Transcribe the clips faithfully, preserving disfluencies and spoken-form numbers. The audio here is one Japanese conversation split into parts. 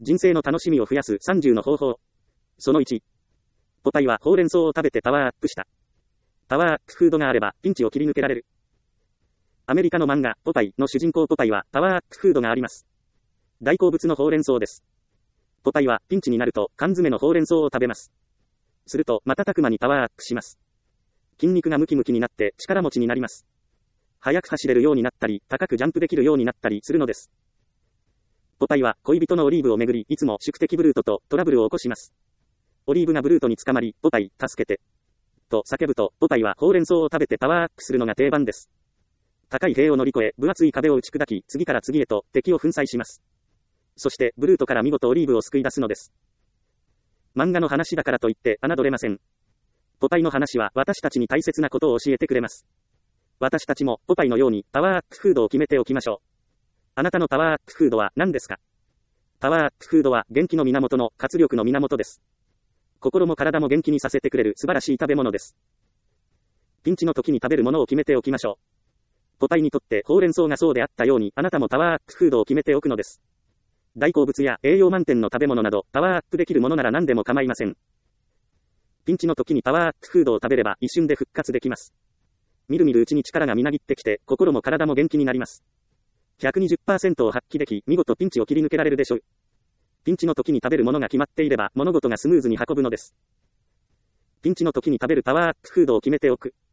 人生の楽しみを増やすさんじゅうの方法。そのいち。ポパイはほうれん草を食べてパワーアップした。パワーアップフードがあればピンチを切り抜けられる。アメリカの漫画ポパイの主人公ポパイはパワーアップフードがあります。大好物のほうれん草です。ポパイはピンチになると缶詰のほうれん草を食べます。すると瞬く間にパワーアップします。筋肉がムキムキになって力持ちになります。速く走れるようになったり、高くジャンプできるようになったりするのです。ポパイは恋人のオリーブをめぐり、いつも宿敵ブルートとトラブルを起こします。オリーブがブルートに捕まり、ポパイ、助けて。と叫ぶと、ポパイはほうれん草を食べてパワーアップするのが定番です。高い塀を乗り越え、分厚い壁を打ち砕き、次から次へと敵を粉砕します。そして、ブルートから見事オリーブを救い出すのです。漫画の話だからといって、侮れません。ポパイの話は私たちに大切なことを教えてくれます。私たちもポパイのようにパワーアップフードを決めておきましょう。あなたのパワーアップフードは何ですか？パワーアップフードは元気の源の活力の源です。心も体も元気にさせてくれる素晴らしい食べ物です。ピンチの時に食べるものを決めておきましょう。ポパイにとってほうれん草がそうであったようにあなたもパワーアップフードを決めておくのです。大好物や栄養満点の食べ物などパワーアップできるものなら何でも構いません。ピンチの時にパワーアップフードを食べれば一瞬で復活できます。みるみるうちに力がみなぎってきて心も体も元気になります。ひゃくにじゅっパーセント を発揮でき、見事ピンチを切り抜けられるでしょう。ピンチの時に食べるものが決まっていれば、物事がスムーズに運ぶのです。ピンチの時に食べるパワーアップフードを決めておく。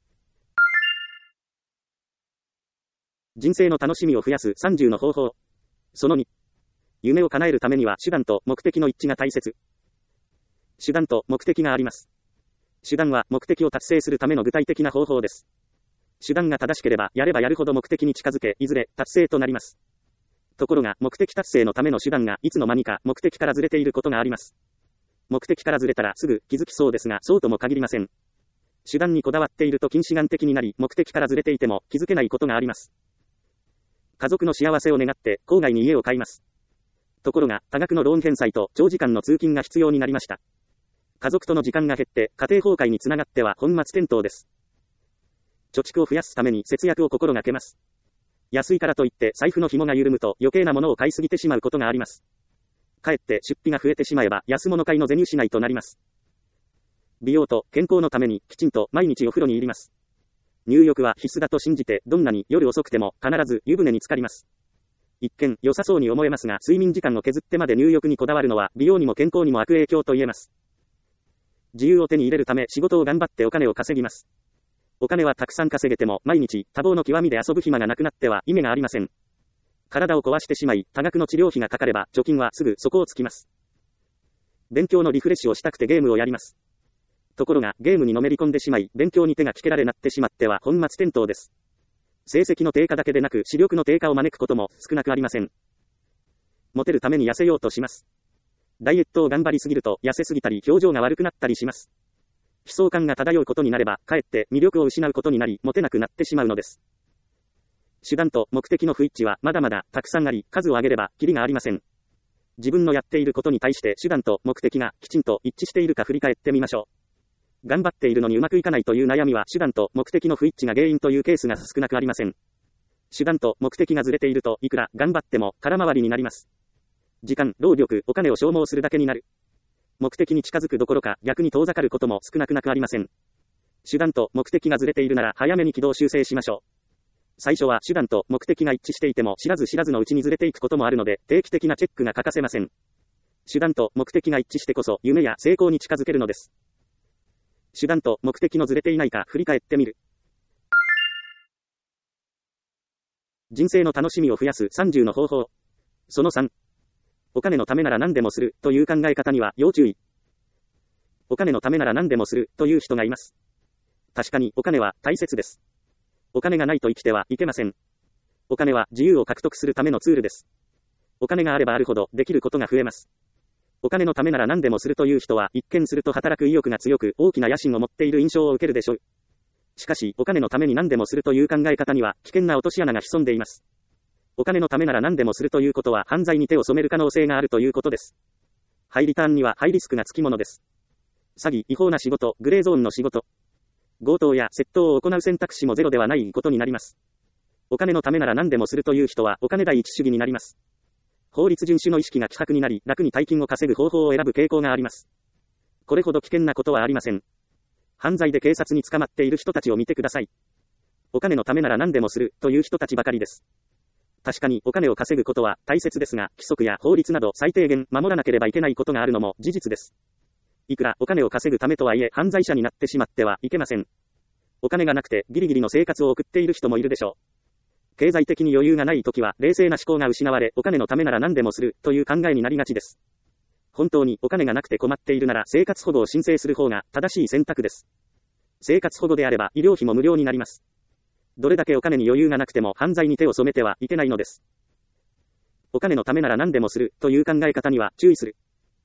人生の楽しみを増やすさんじゅうの方法。そのに。夢を叶えるためには手段と目的の一致が大切。手段と目的があります。手段は目的を達成するための具体的な方法です。手段が正しければ、やればやるほど目的に近づけ、いずれ達成となります。ところが、目的達成のための手段が、いつの間にか目的からずれていることがあります。目的からずれたらすぐ気づきそうですが、そうとも限りません。手段にこだわっていると近視眼的になり、目的からずれていても気づけないことがあります。家族の幸せを願って、郊外に家を買います。ところが、多額のローン返済と長時間の通勤が必要になりました。家族との時間が減って、家庭崩壊につながっては本末転倒です。貯蓄を増やすために節約を心がけます。安いからといって財布の紐が緩むと余計なものを買いすぎてしまうことがあります。かえって出費が増えてしまえば安物買いの銭失いとなります。美容と健康のためにきちんと毎日お風呂に入ります。入浴は必須だと信じてどんなに夜遅くても必ず湯船に浸かります。一見良さそうに思えますが睡眠時間を削ってまで入浴にこだわるのは美容にも健康にも悪影響と言えます。自由を手に入れるため仕事を頑張ってお金を稼ぎます。お金はたくさん稼げても毎日多忙の極みで遊ぶ暇がなくなっては意味がありません。体を壊してしまい多額の治療費がかかれば貯金はすぐ底をつきます。勉強のリフレッシュをしたくてゲームをやります。ところがゲームにのめり込んでしまい勉強に手がつけられなってしまっては本末転倒です。成績の低下だけでなく視力の低下を招くことも少なくありません。モテるために痩せようとします。ダイエットを頑張りすぎると痩せすぎたり表情が悪くなったりします。悲壮感が漂うことになれば、かえって魅力を失うことになり、モテなくなってしまうのです。手段と目的の不一致はまだまだたくさんあり、数を挙げればキリがありません。自分のやっていることに対して手段と目的がきちんと一致しているか振り返ってみましょう。頑張っているのにうまくいかないという悩みは手段と目的の不一致が原因というケースが少なくありません。手段と目的がずれているといくら頑張っても空回りになります。時間、労力、お金を消耗するだけになる。目的に近づくどころか逆に遠ざかることも少なくなくありません。手段と目的がずれているなら早めに軌道修正しましょう。最初は手段と目的が一致していても知らず知らずのうちにずれていくこともあるので定期的なチェックが欠かせません。手段と目的が一致してこそ夢や成功に近づけるのです。手段と目的のずれていないか振り返ってみる。人生の楽しみを増やすさんじゅうの方法。そのさん。お金のためなら何でもするという考え方には要注意。お金のためなら何でもするという人がいます。確かにお金は大切です。お金がないと生きてはいけません。お金は自由を獲得するためのツールです。お金があればあるほどできることが増えます。お金のためなら何でもするという人は一見すると働く意欲が強く大きな野心を持っている印象を受けるでしょう。しかしお金のために何でもするという考え方には危険な落とし穴が潜んでいます。お金のためなら何でもするということは犯罪に手を染める可能性があるということです。ハイリターンにはハイリスクがつきものです。詐欺、違法な仕事、グレーゾーンの仕事、強盗や窃盗を行う選択肢もゼロではないことになります。お金のためなら何でもするという人はお金第一主義になります。 法律遵守の意識が希薄になり、楽に大金を稼ぐ方法を選ぶ傾向があります。これほど危険なことはありません。犯罪で警察に捕まっている人たちを見てください。お金のためなら何でもするという人たちばかりです。確かにお金を稼ぐことは大切ですが、規則や法律など最低限守らなければいけないことがあるのも事実です。いくらお金を稼ぐためとはいえ犯罪者になってしまってはいけません。お金がなくてギリギリの生活を送っている人もいるでしょう。経済的に余裕がないときは冷静な思考が失われ、お金のためなら何でもするという考えになりがちです。本当にお金がなくて困っているなら生活保護を申請する方が正しい選択です。生活保護であれば医療費も無料になります。どれだけお金に余裕がなくても犯罪に手を染めてはいけないのです。お金のためなら何でもするという考え方には注意する。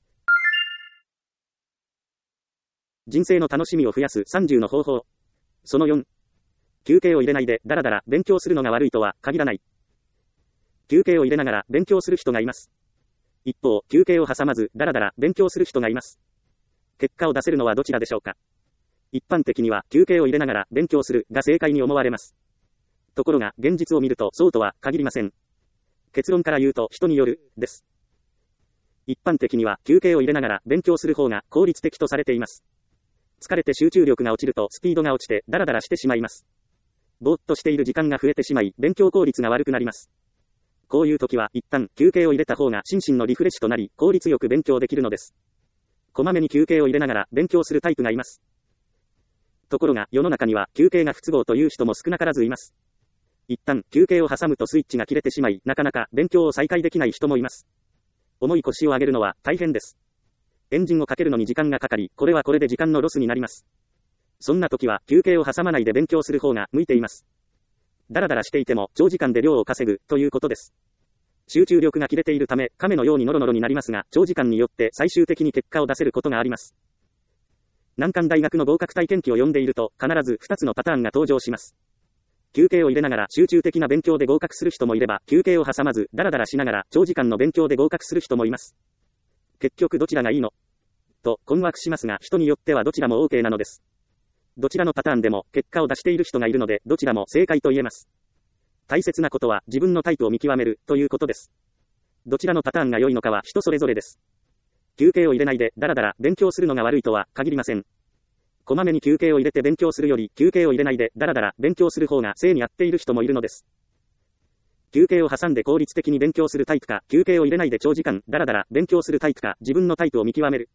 人生の楽しみを増やすさんじゅうの方法。そのよん。休憩を入れないでだらだら勉強するのが悪いとは限らない。休憩を入れながら勉強する人がいます。一方、休憩を挟まずだらだら勉強する人がいます。結果を出せるのはどちらでしょうか。一般的には休憩を入れながら勉強するが正解に思われます。ところが現実を見るとそうとは限りません。結論から言うと人によるです。一般的には休憩を入れながら勉強する方が効率的とされています。疲れて集中力が落ちるとスピードが落ちてダラダラしてしまいます。ぼーっとしている時間が増えてしまい勉強効率が悪くなります。こういう時は一旦休憩を入れた方が心身のリフレッシュとなり効率よく勉強できるのです。こまめに休憩を入れながら勉強するタイプがいます。ところが世の中には休憩が不都合という人も少なからずいます。一旦休憩を挟むとスイッチが切れてしまいなかなか勉強を再開できない人もいます。重い腰を上げるのは大変です。エンジンをかけるのに時間がかかり、これはこれで時間のロスになります。そんな時は休憩を挟まないで勉強する方が向いています。だらだらしていても長時間で量を稼ぐということです。集中力が切れているため亀のようにノロノロになりますが、長時間によって最終的に結果を出せることがあります。難関大学の合格体験記を読んでいると必ずふたつのパターンが登場します。休憩を入れながら集中的な勉強で合格する人もいれば、休憩を挟まずダラダラしながら長時間の勉強で合格する人もいます。結局どちらがいいのと困惑しますが、人によってはどちらも OK なのです。どちらのパターンでも結果を出している人がいるので、どちらも正解と言えます。大切なことは自分のタイプを見極めるということです。どちらのパターンが良いのかは人それぞれです。休憩を入れないでダラダラ勉強するのが悪いとは限りません。こまめに休憩を入れて勉強するより、休憩を入れないでダラダラ勉強する方が正に合っている人もいるのです。休憩を挟んで効率的に勉強するタイプか、休憩を入れないで長時間ダラダラ勉強するタイプか、自分のタイプを見極める。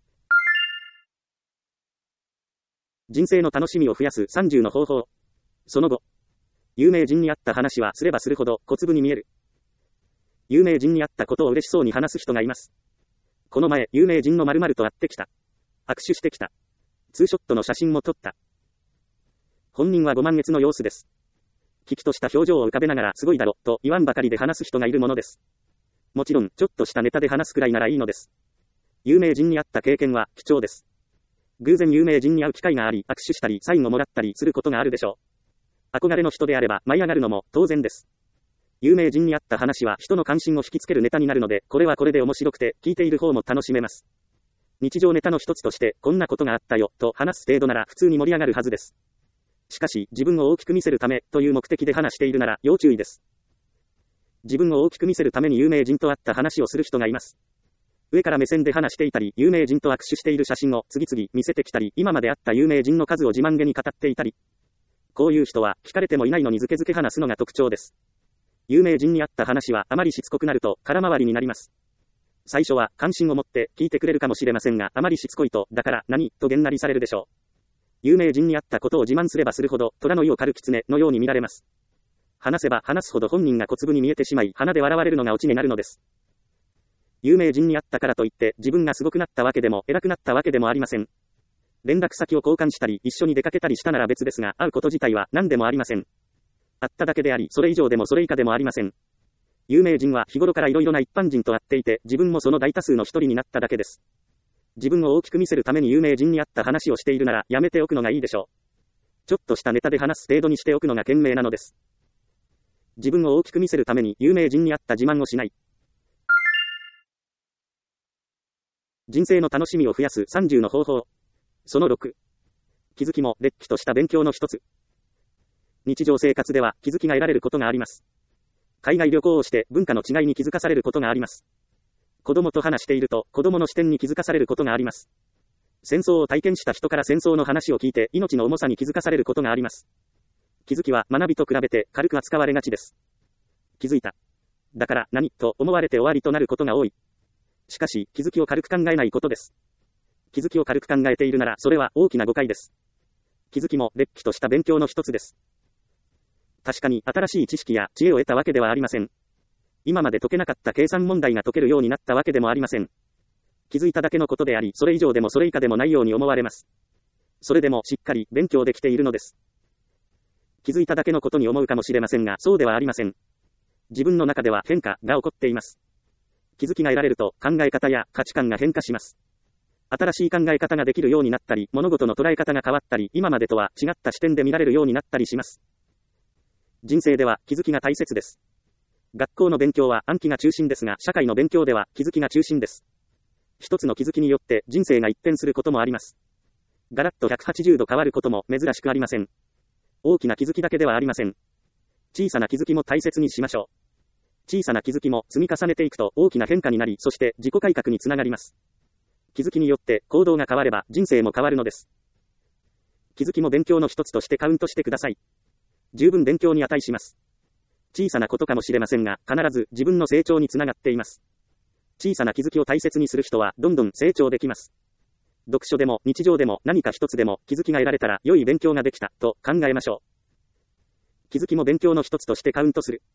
人生の楽しみを増やすさんじゅうの方法。その後、有名人に会った話はすればするほど小粒に見える。有名人に会ったことを嬉しそうに話す人がいます。この前、有名人の〇〇と会ってきた。握手してきた。ツーショットの写真も撮った。本人はご満悦の様子です。ききとした表情を浮かべながらすごいだろと言わんばかりで話す人がいるものです。もちろん、ちょっとしたネタで話すくらいならいいのです。有名人に会った経験は貴重です。偶然有名人に会う機会があり、握手したりサインをもらったりすることがあるでしょう。憧れの人であれば舞い上がるのも当然です。有名人に会った話は人の関心を引きつけるネタになるので、これはこれで面白くて、聞いている方も楽しめます。日常ネタの一つとして、こんなことがあったよ、と話す程度なら普通に盛り上がるはずです。しかし、自分を大きく見せるため、という目的で話しているなら、要注意です。自分を大きく見せるために有名人と会った話をする人がいます。上から目線で話していたり、有名人と握手している写真を次々見せてきたり、今まで会った有名人の数を自慢げに語っていたり。こういう人は、聞かれてもいないのにずけずけ話すのが特徴です。有名人に会った話はあまりしつこくなると空回りになります。最初は関心を持って聞いてくれるかもしれませんが、あまりしつこいと、だから何とげんなりされるでしょう。有名人に会ったことを自慢すればするほど、虎の意を狩る狐のように見られます。話せば話すほど本人が小粒に見えてしまい、鼻で笑われるのがオチになるのです。有名人に会ったからといって、自分がすごくなったわけでも、偉くなったわけでもありません。連絡先を交換したり、一緒に出かけたりしたなら別ですが、会うこと自体は何でもありません。会っただけであり、それ以上でもそれ以下でもありません。有名人は日頃から色々な一般人と会っていて、自分もその大多数の一人になっただけです。自分を大きく見せるために有名人に会った話をしているなら、やめておくのがいいでしょう。ちょっとしたネタで話す程度にしておくのが賢明なのです。自分を大きく見せるために有名人に会った自慢をしない。人生の楽しみを増やすさんじゅうの方法。そのろく。気づきも、れっきとした勉強の一つ。日常生活では気づきが得られることがあります。 海外旅行をして文化の違いに気づかされることがあります。子供と話していると子供の視点に気づかされることがあります。戦争を体験した人から戦争の話を聞いて命の重さに気づかされることがあります。気づきは学びと比べて軽く扱われがちです。気づいた。だから何と思われて終わりとなることが多い。しかし気づきを軽く考えないことです。気づきを軽く考えているならそれは大きな誤解です。気づきもれっきとした勉強の一つです。確かに新しい知識や知恵を得たわけではありません。今まで解けなかった計算問題が解けるようになったわけでもありません。気づいただけのことであり、それ以上でもそれ以下でもないように思われます。それでもしっかり勉強できているのです。気づいただけのことに思うかもしれませんが、そうではありません。自分の中では変化が起こっています。気づきが得られると考え方や価値観が変化します。新しい考え方ができるようになったり、物事の捉え方が変わったり、今までとは違った視点で見られるようになったりします。人生では気づきが大切です。学校の勉強は暗記が中心ですが、社会の勉強では気づきが中心です。一つの気づきによって人生が一変することもあります。ガラッとひゃくはちじゅうど変わることも珍しくありません。大きな気づきだけではありません。小さな気づきも大切にしましょう。小さな気づきも積み重ねていくと大きな変化になり、そして自己改革につながります。気づきによって行動が変われば人生も変わるのです。気づきも勉強の一つとしてカウントしてください。十分勉強に値します。小さなことかもしれませんが、必ず自分の成長につながっています。小さな気づきを大切にする人はどんどん成長できます。読書でも日常でも何か一つでも気づきが得られたら良い勉強ができたと考えましょう。気づきも勉強の一つとしてカウントする。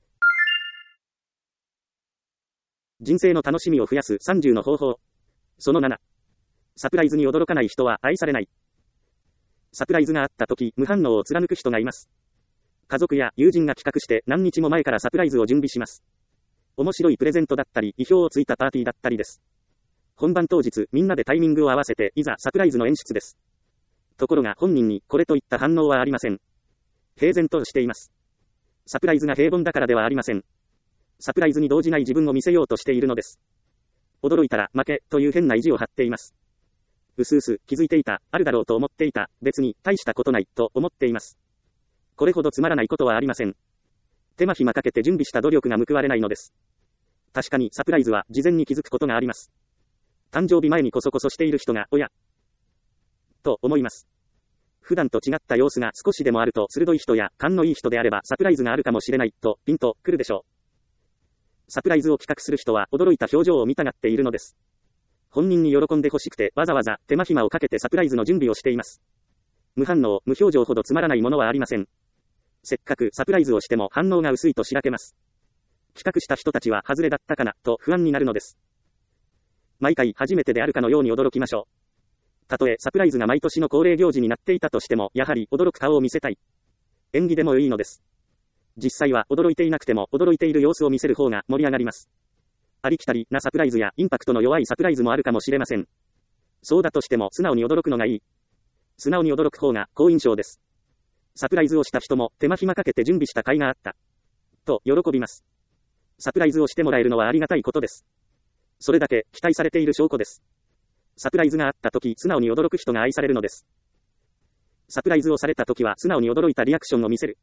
人生の楽しみを増やすさんじゅうの方法。そのなな。サプライズに驚かない人は愛されない。サプライズがあった時、無反応を貫く人がいます。家族や友人が企画して何日も前からサプライズを準備します。面白いプレゼントだったり、意表をついたパーティーだったりです。本番当日、みんなでタイミングを合わせて、いざサプライズの演出です。ところが本人にこれといった反応はありません。平然としています。サプライズが平凡だからではありません。サプライズに動じない自分を見せようとしているのです。驚いたら負けという変な意地を張っています。うすうす気づいていた、あるだろうと思っていた、別に大したことないと思っています。これほどつまらないことはありません。手間暇かけて準備した努力が報われないのです。確かにサプライズは事前に気づくことがあります。誕生日前にこそこそしている人が、おやと思います。普段と違った様子が少しでもあると鋭い人や勘のいい人であればサプライズがあるかもしれないとピンとくるでしょう。サプライズを企画する人は驚いた表情を見たがっているのです。本人に喜んでほしくてわざわざ手間暇をかけてサプライズの準備をしています。無反応、無表情ほどつまらないものはありません。せっかくサプライズをしても反応が薄いとしらけます。企画した人たちは外れだったかなと不安になるのです。毎回初めてであるかのように驚きましょう。たとえサプライズが毎年の恒例行事になっていたとしても、やはり驚く顔を見せたい。演技でもいいのです。実際は驚いていなくても驚いている様子を見せる方が盛り上がります。ありきたりなサプライズやインパクトの弱いサプライズもあるかもしれません。そうだとしても素直に驚くのがいい。素直に驚く方が好印象です。サプライズをした人も手間暇かけて準備した甲斐があった。と喜びます。サプライズをしてもらえるのはありがたいことです。それだけ期待されている証拠です。サプライズがあったとき素直に驚く人が愛されるのです。サプライズをされたときは素直に驚いたリアクションを見せる。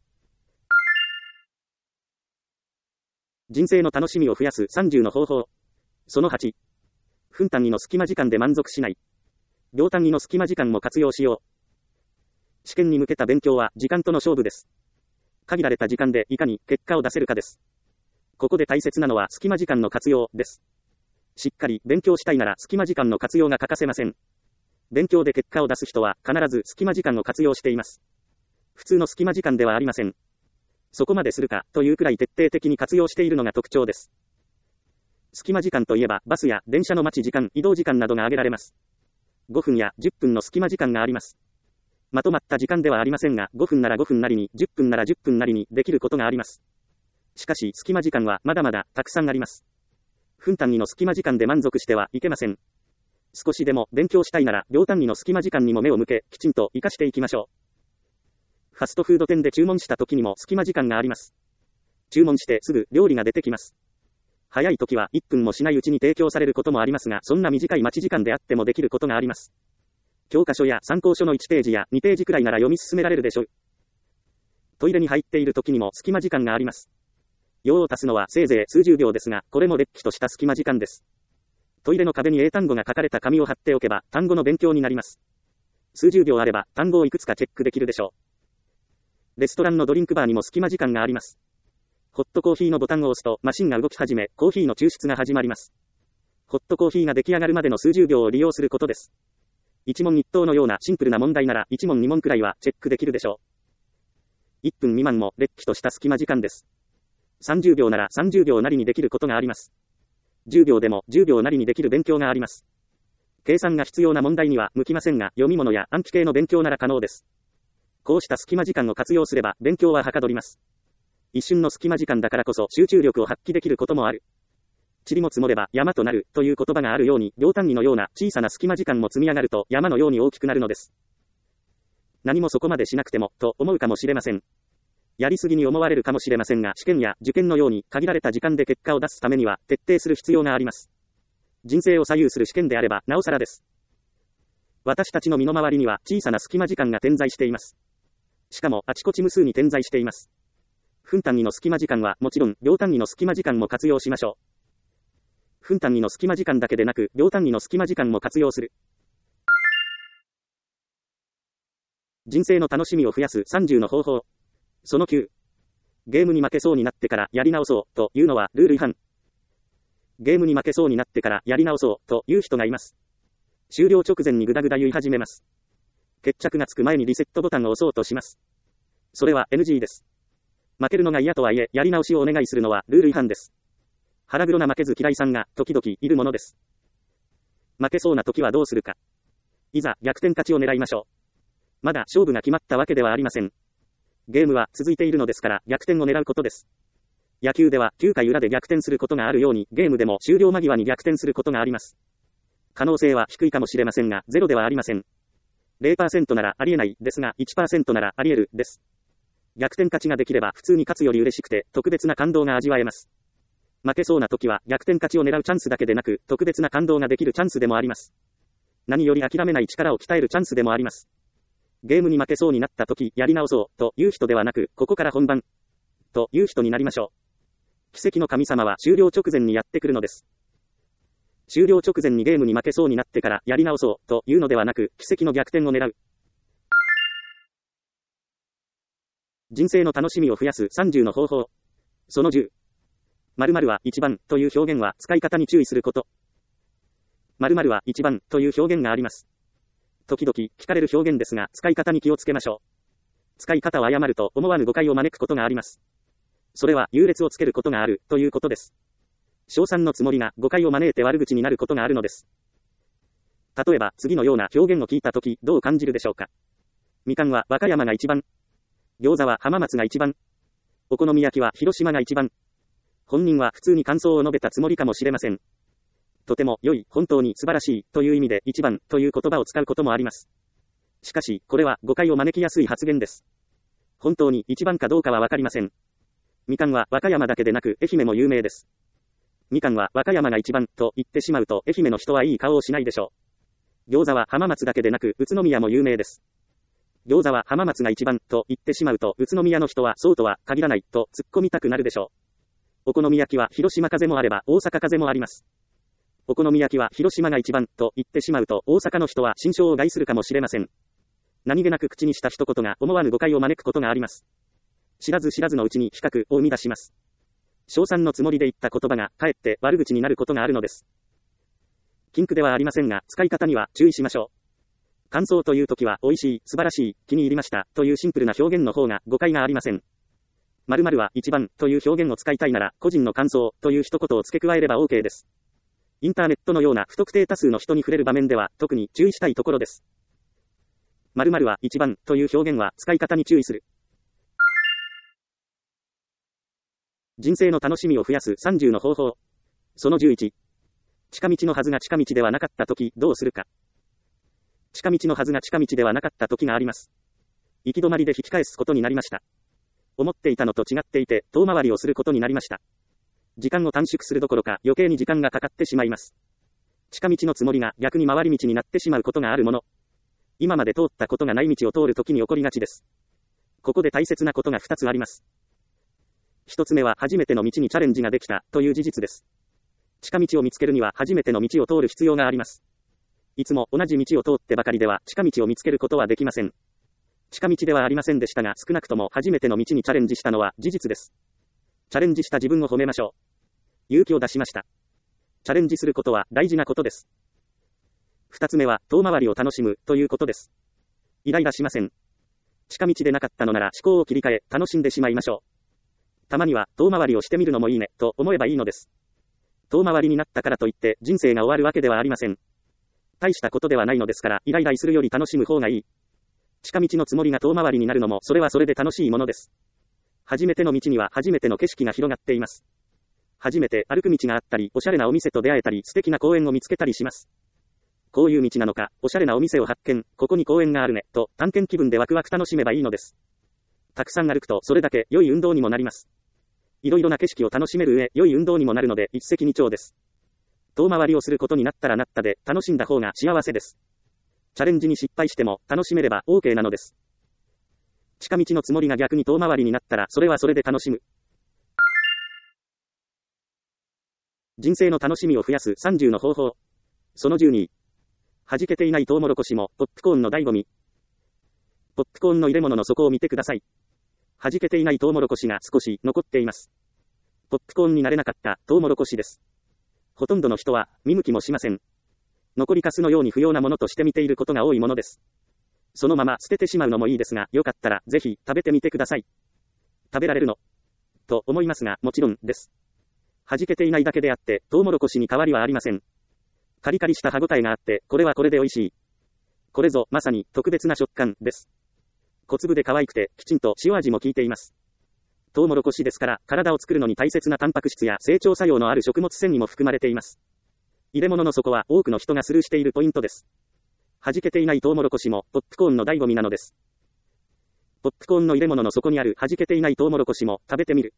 人生の楽しみを増やすさんじゅうの方法。そのはち。分単位の隙間時間で満足しない。秒単位の隙間時間も活用しよう。試験に向けた勉強は時間との勝負です。限られた時間でいかに結果を出せるかです。ここで大切なのは隙間時間の活用です。しっかり勉強したいなら隙間時間の活用が欠かせません。勉強で結果を出す人は必ず隙間時間を活用しています。普通の隙間時間ではありません。そこまでするかというくらい徹底的に活用しているのが特徴です。隙間時間といえばバスや電車の待ち時間、移動時間などが挙げられます。ごふんやじゅっぷんの隙間時間があります。まとまった時間ではありませんが、ごふんならごふんなりに、じゅっぷんならじゅっぷんなりにできることがあります。しかし隙間時間はまだまだたくさんあります。分単位の隙間時間で満足してはいけません。少しでも勉強したいなら秒単位の隙間時間にも目を向け、きちんと活かしていきましょう。ファストフード店で注文した時にも隙間時間があります。注文してすぐ料理が出てきます。早い時はいっぷんもしないうちに提供されることもありますが、そんな短い待ち時間であってもできることがあります。教科書や参考書のいちページやにページくらいなら読み進められるでしょう。トイレに入っている時にも隙間時間があります。 用を足すのはせいぜい数十秒ですが、これもれっきとした隙間時間です。トイレの壁に英単語が書かれた紙を貼っておけば、単語の勉強になります。数十秒あれば、単語をいくつかチェックできるでしょう。レストランのドリンクバーにも隙間時間があります。ホットコーヒーのボタンを押すと、マシンが動き始め、コーヒーの抽出が始まります。ホットコーヒーが出来上がるまでの数十秒を利用することです。一問一答のようなシンプルな問題なら、一問二問くらいはチェックできるでしょう。いっぷん未満もれっきとした隙間時間です。さんじゅうびょうならさんじゅうびょうなりにできることがあります。じゅうびょうでもじゅうびょうなりにできる勉強があります。計算が必要な問題には向きませんが、読み物や暗記系の勉強なら可能です。こうした隙間時間を活用すれば、勉強ははかどります。一瞬の隙間時間だからこそ集中力を発揮できることもある。塵も積もれば山となるという言葉があるように、両単位のような小さな隙間時間も積み上がると山のように大きくなるのです。何もそこまでしなくても、と思うかもしれません。やりすぎに思われるかもしれませんが、試験や受験のように限られた時間で結果を出すためには徹底する必要があります。人生を左右する試験であればなおさらです。私たちの身の回りには小さな隙間時間が点在しています。しかもあちこち無数に点在しています。分単位の隙間時間はもちろん両単位の隙間時間も活用しましょう。分単位の隙間時間だけでなく両単位の隙間時間も活用する。人生の楽しみを増やすさんじゅうの方法。そのきゅう。ゲームに負けそうになってからやり直そうというのはルール違反。ゲームに負けそうになってからやり直そうという人がいます。終了直前にグダグダ言い始めます。決着がつく前にリセットボタンを押そうとします。それは エヌジー です。負けるのが嫌とはいえ、やり直しをお願いするのはルール違反です。腹黒な負けず嫌いさんが時々いるものです。負けそうな時はどうするか。いざ逆転勝ちを狙いましょう。まだ勝負が決まったわけではありません。ゲームは続いているのですから逆転を狙うことです。野球ではきゅうかい裏で逆転することがあるように、ゲームでも終了間際に逆転することがあります。可能性は低いかもしれませんが、ゼロではありません。ゼロパーセント ならありえないですが、いちパーセント ならあり得るです。逆転勝ちができれば普通に勝つより嬉しくて特別な感動が味わえます。負けそうな時は逆転勝ちを狙うチャンスだけでなく、特別な感動ができるチャンスでもあります。何より諦めない力を鍛えるチャンスでもあります。ゲームに負けそうになった時、やり直そうという人ではなく、ここから本番という人になりましょう。奇跡の神様は終了直前にやってくるのです。終了直前にゲームに負けそうになってからやり直そうというのではなく、奇跡の逆転を狙う。人生の楽しみを増やすさんじゅうの方法。そのじゅう。〇〇は一番という表現は使い方に注意すること。〇〇は一番という表現があります。時々聞かれる表現ですが、使い方に気をつけましょう。使い方を誤ると思わぬ誤解を招くことがあります。それは優劣をつけることがあるということです。称賛のつもりが誤解を招いて悪口になることがあるのです。例えば次のような表現を聞いたときどう感じるでしょうか。みかんは和歌山が一番。餃子は浜松が一番。お好み焼きは広島が一番。本人は普通に感想を述べたつもりかもしれません。とても良い、本当に素晴らしいという意味で一番という言葉を使うこともあります。しかし、これは誤解を招きやすい発言です。本当に一番かどうかはわかりません。みかんは和歌山だけでなく愛媛も有名です。みかんは和歌山が一番と言ってしまうと愛媛の人はいい顔をしないでしょう。餃子は浜松だけでなく宇都宮も有名です。餃子は浜松が一番と言ってしまうと宇都宮の人はそうとは限らないと突っ込みたくなるでしょう。お好み焼きは広島風もあれば大阪風もあります。お好み焼きは広島が一番と言ってしまうと大阪の人は心象を害するかもしれません。何気なく口にした一言が思わぬ誤解を招くことがあります。知らず知らずのうちに比較を生み出します。称賛のつもりで言った言葉がかえって悪口になることがあるのです。禁句ではありませんが使い方には注意しましょう。感想というときは美味しい、素晴らしい、気に入りましたというシンプルな表現の方が誤解がありません。〇〇は一番という表現を使いたいなら個人の感想という一言を付け加えれば OK です。インターネットのような不特定多数の人に触れる場面では特に注意したいところです。〇〇は一番という表現は使い方に注意する。人生の楽しみを増やすさんじゅうの方法。そのじゅういち。近道のはずが近道ではなかったときどうするか。近道のはずが近道ではなかったときがあります。行き止まりで引き返すことになりました。思っていたのと違っていて遠回りをすることになりました。時間を短縮するどころか余計に時間がかかってしまいます。近道のつもりが逆に回り道になってしまうことがあるもの。今まで通ったことがない道を通るときに起こりがちです。ここで大切なことがふたつあります。 一つ目は初めての道にチャレンジができたという事実です。近道を見つけるには初めての道を通る必要があります。いつも同じ道を通ってばかりでは近道を見つけることはできません。近道ではありませんでしたが、少なくとも初めての道にチャレンジしたのは事実です。チャレンジした自分を褒めましょう。勇気を出しました。チャレンジすることは大事なことです。二つ目は遠回りを楽しむということです。イライラしません。近道でなかったのなら思考を切り替え楽しんでしまいましょう。たまには遠回りをしてみるのもいいねと思えばいいのです。遠回りになったからといって人生が終わるわけではありません。大したことではないのですからイライラするより楽しむ方がいい。近道のつもりが遠回りになるのもそれはそれで楽しいものです。初めての道には初めての景色が広がっています。初めて歩く道があったり、おしゃれなお店と出会えたり、素敵な公園を見つけたりします。こういう道なのか、おしゃれなお店を発見、ここに公園があるね、と探検気分でワクワク楽しめばいいのです。たくさん歩くとそれだけ良い運動にもなります。いろいろな景色を楽しめる上、良い運動にもなるので一石二鳥です。遠回りをすることになったらなったで、楽しんだ方が幸せです。チャレンジに失敗しても楽しめれば OK なのです。近道のつもりが逆に遠回りになったらそれはそれで楽しむ。人生の楽しみを増やすさんじゅうの方法。そのじゅうに。弾けていないトウモロコシもポップコーンの醍醐味。ポップコーンの入れ物の底を見てください。弾けていないトウモロコシが少し残っています。ポップコーンになれなかったトウモロコシです。ほとんどの人は見向きもしません。残りカスのように不要なものとして見ていることが多いものです。そのまま捨ててしまうのもいいですが、よかったらぜひ食べてみてください。食べられるのと思いますが、もちろんです。弾けていないだけであって、トウモロコシに変わりはありません。カリカリした歯ごたえがあって、これはこれで美味しい。これぞまさに特別な食感です。小粒で可愛くて、きちんと塩味も効いています。トウモロコシですから、体を作るのに大切なタンパク質や成長作用のある食物繊維も含まれています。入れ物の底は多くの人がスルーしているポイントです。弾けていないトウモロコシもポップコーンの醍醐味なのです。ポップコーンの入れ物の底にある弾けていないトウモロコシも食べてみる。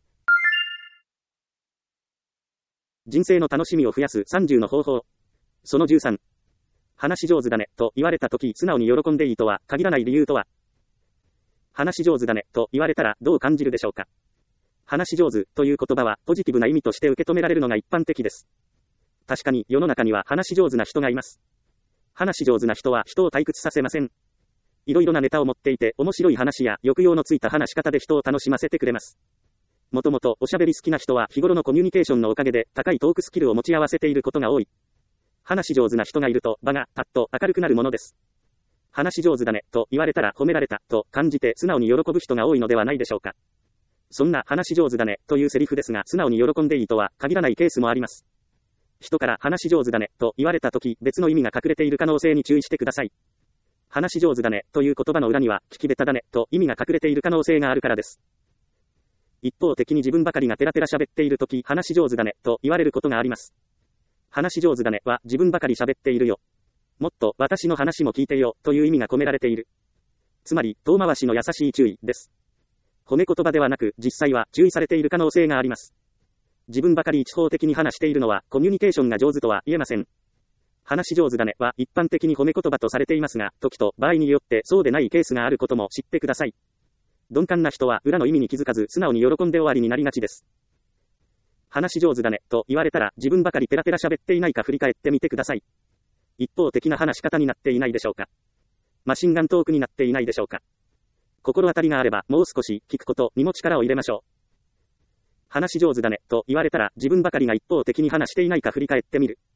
人生の楽しみを増やすさんじゅうの方法。そのじゅうさん。話し上手だねと言われたとき素直に喜んでいいとは限らない理由とは。話し上手だねと言われたらどう感じるでしょうか。話し上手という言葉はポジティブな意味として受け止められるのが一般的です。確かに世の中には話し上手な人がいます。話し上手な人は人を退屈させません。いろいろなネタを持っていて面白い話や抑揚のついた話し方で人を楽しませてくれます。もともとおしゃべり好きな人は日頃のコミュニケーションのおかげで高いトークスキルを持ち合わせていることが多い。話し上手な人がいると場がパッと明るくなるものです。話し上手だねと言われたら褒められたと感じて素直に喜ぶ人が多いのではないでしょうか。そんな話し上手だねというセリフですが素直に喜んでいいとは限らないケースもあります。人から話し上手だねと言われたとき別の意味が隠れている可能性に注意してください。話し上手だねという言葉の裏には聞き下手だねと意味が隠れている可能性があるからです。一方的に自分ばかりがペラペラ喋っているとき話し上手だねと言われることがあります。話し上手だねは自分ばかり喋っているよ。もっと私の話も聞いてよという意味が込められている。つまり遠回しの優しい注意です。褒め言葉ではなく実際は注意されている可能性があります。自分ばかり一方的に話しているのはコミュニケーションが上手とは言えません。話し上手だねは一般的に褒め言葉とされていますが、時と場合によってそうでないケースがあることも知ってください。鈍感な人は裏の意味に気づかず素直に喜んで終わりになりがちです。話し上手だねと言われたら自分ばかりペラペラ喋っていないか振り返ってみてください。一方的な話し方になっていないでしょうか。マシンガントークになっていないでしょうか。心当たりがあればもう少し聞くことにも力を入れましょう。話し上手だねと言われたら自分ばかりが一方的に話していないか振り返ってみる。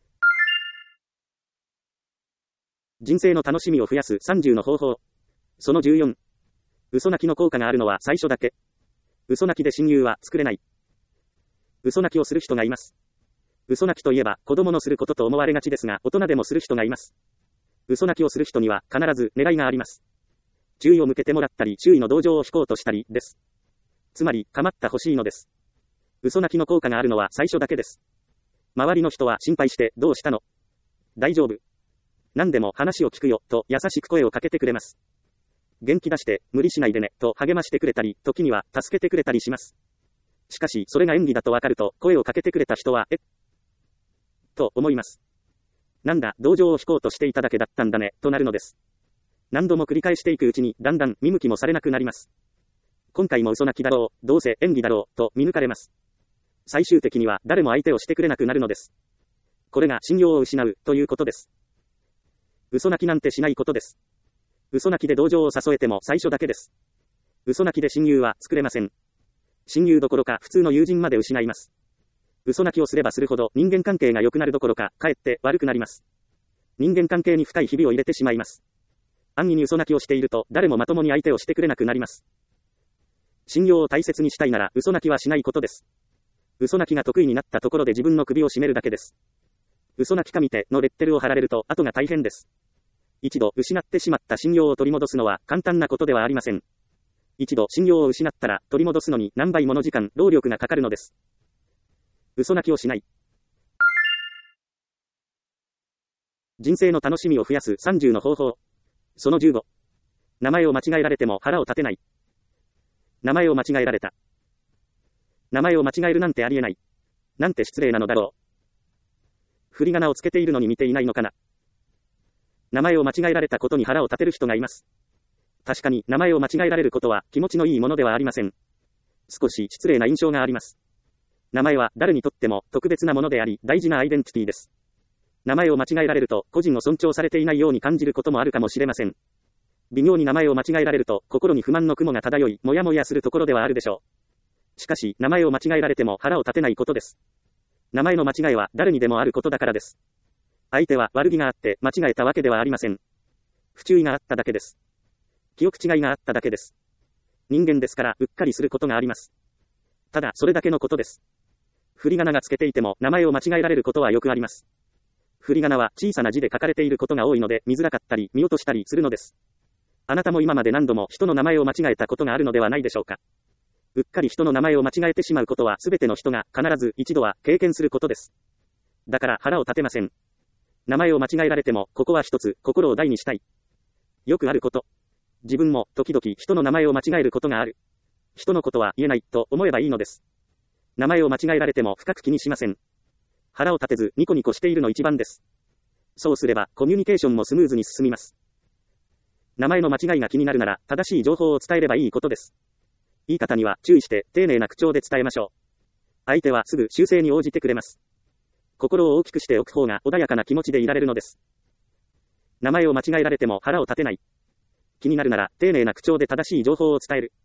人生の楽しみを増やすさんじゅうの方法。そのじゅうよん。嘘泣きの効果があるのは最初だけ。嘘泣きで親友は作れない。嘘泣きをする人がいます。嘘泣きといえば子供のすることと思われがちですが、大人でもする人がいます。嘘泣きをする人には必ず狙いがあります。注意を向けてもらったり、周囲の同情を引こうとしたりです。つまり、構ってほしいのです。嘘泣きの効果があるのは最初だけです。周りの人は心配して、どうしたの？大丈夫？何でも話を聞くよ、と優しく声をかけてくれます。元気出して、無理しないでね、と励ましてくれたり、時には助けてくれたりします。しかし、それが演技だとわかると、声をかけてくれた人は、えと思います。なんだ、同情を引こうとしていただけだったんだね、となるのです。何度も繰り返していくうちに、だんだん見向きもされなくなります。 今回も嘘泣きだろう、どうせ演技だろう、と見抜かれます。最終的には誰も相手をしてくれなくなるのです。これが信用を失う、ということです。嘘泣きなんてしないことです。嘘泣きで同情を誘えても最初だけです。嘘泣きで親友は作れません。親友どころか普通の友人まで失います。嘘泣きをすればするほど人間関係が良くなるどころか、かえって悪くなります。人間関係に深いひびを入れてしまいます。安易に嘘泣きをしていると、誰もまともに相手をしてくれなくなります。信用を大切にしたいなら、嘘泣きはしないことです。嘘泣きが得意になったところで自分の首を絞めるだけです。嘘泣きかみてのレッテルを貼られると、後が大変です。一度失ってしまった信用を取り戻すのは簡単なことではありません。一度信用を失ったら、取り戻すのに何倍もの時間、労力がかかるのです。嘘泣きをしない。人生の楽しみを増やすさんじゅうの方法。そのじゅうご。名前を間違えられても腹を立てない。名前を間違えられた。名前を間違えるなんてありえない。なんて失礼なのだろう。振り仮名をつけているのに見ていないのかな。名前を間違えられたことに腹を立てる人がいます。確かに名前を間違えられることは気持ちのいいものではありません。少し失礼な印象があります。名前は誰にとっても特別なものであり、大事なアイデンティティです。名前を間違えられると、個人を尊重されていないように感じることもあるかもしれません。微妙に名前を間違えられると、心に不満の雲が漂い、もやもやするところではあるでしょう。しかし、名前を間違えられても腹を立てないことです。名前の間違いは誰にでもあることだからです。相手は悪気があって間違えたわけではありません。不注意があっただけです。記憶違いがあっただけです。人間ですから、うっかりすることがあります。ただ、それだけのことです。振り仮名がつけていても、名前を間違えられることはよくあります。振り仮名は小さな字で書かれていることが多いので、見づらかったり、見落としたりするのです。あなたも今まで何度も人の名前を間違えたことがあるのではないでしょうか。うっかり人の名前を間違えてしまうことは、すべての人が必ず一度は経験することです。だから腹を立てません。名前を間違えられても、ここは一つ、心を大にしたい。よくあること。自分も時々人の名前を間違えることがある。人のことは言えないと思えばいいのです。名前を間違えられても深く気にしません。腹を立てずニコニコしているの一番です。そうすればコミュニケーションもスムーズに進みます。名前の間違いが気になるなら正しい情報を伝えればいいことです。言い方には注意して丁寧な口調で伝えましょう。相手はすぐ修正に応じてくれます。心を大きくしておく方が穏やかな気持ちでいられるのです。名前を間違えられても腹を立てない。気になるなら丁寧な口調で正しい情報を伝える。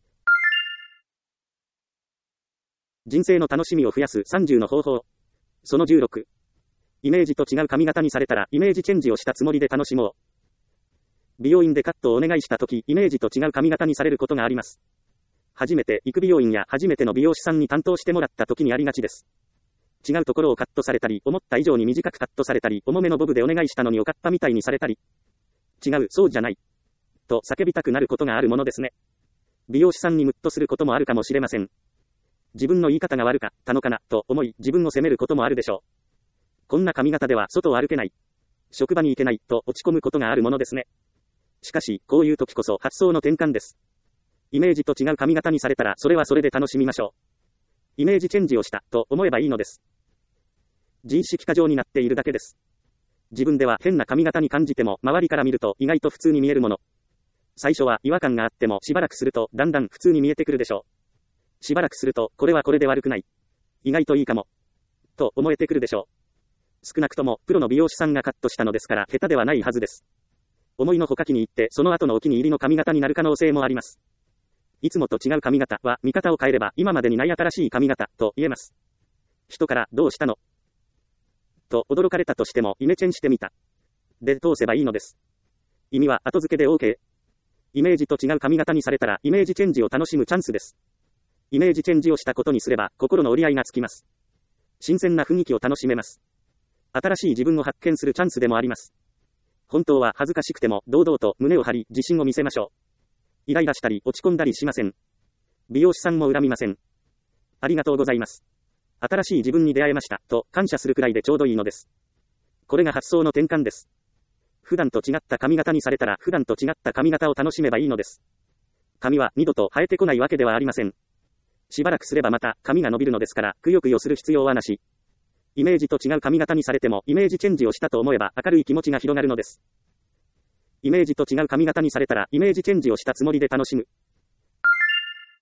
人生の楽しみを増やすさんじゅうの方法。そのじゅうろく。イメージと違う髪型にされたらイメージチェンジをしたつもりで楽しもう。美容院でカットをお願いしたとき、イメージと違う髪型にされることがあります。初めて行く美容院や初めての美容師さんに担当してもらったときにありがちです。違うところをカットされたり、思った以上に短くカットされたり、重めのボブでお願いしたのにおかったみたいにされたり。違う、そうじゃない。と叫びたくなることがあるものですね。美容師さんにムッとすることもあるかもしれません。自分の言い方が悪かったのかな、と思い自分を責めることもあるでしょう。こんな髪型では外を歩けない。職場に行けない、と落ち込むことがあるものですね。しかし、こういう時こそ発想の転換です。イメージと違う髪型にされたらそれはそれで楽しみましょう。イメージチェンジをした、と思えばいいのです。自意識過剰になっているだけです。自分では変な髪型に感じても、周りから見ると意外と普通に見えるもの。最初は違和感があってもしばらくするとだんだん普通に見えてくるでしょう。しばらくすると、これはこれで悪くない。意外といいかも。と思えてくるでしょう。少なくとも、プロの美容師さんがカットしたのですから、下手ではないはずです。思いのほか気に入って、その後のお気に入りの髪型になる可能性もあります。いつもと違う髪型は、見方を変えれば、今までにない新しい髪型、と言えます。人から、どうしたのと驚かれたとしても、イメチェンしてみた。で通せばいいのです。意味は後付けで OK。イメージと違う髪型にされたら、イメージチェンジを楽しむチャンスです。イメージチェンジをしたことにすれば、心の折り合いがつきます。新鮮な雰囲気を楽しめます。新しい自分を発見するチャンスでもあります。本当は恥ずかしくても、堂々と胸を張り、自信を見せましょう。イライラしたり、落ち込んだりしません。美容師さんも恨みません。ありがとうございます。新しい自分に出会えました、と感謝するくらいでちょうどいいのです。これが発想の転換です。普段と違った髪型にされたら、普段と違った髪型を楽しめばいいのです。髪は二度と生えてこないわけではありません。しばらくすればまた髪が伸びるのですから、くよくよする必要はなし。イメージと違う髪型にされても、イメージチェンジをしたと思えば明るい気持ちが広がるのです。イメージと違う髪型にされたら、イメージチェンジをしたつもりで楽しむ。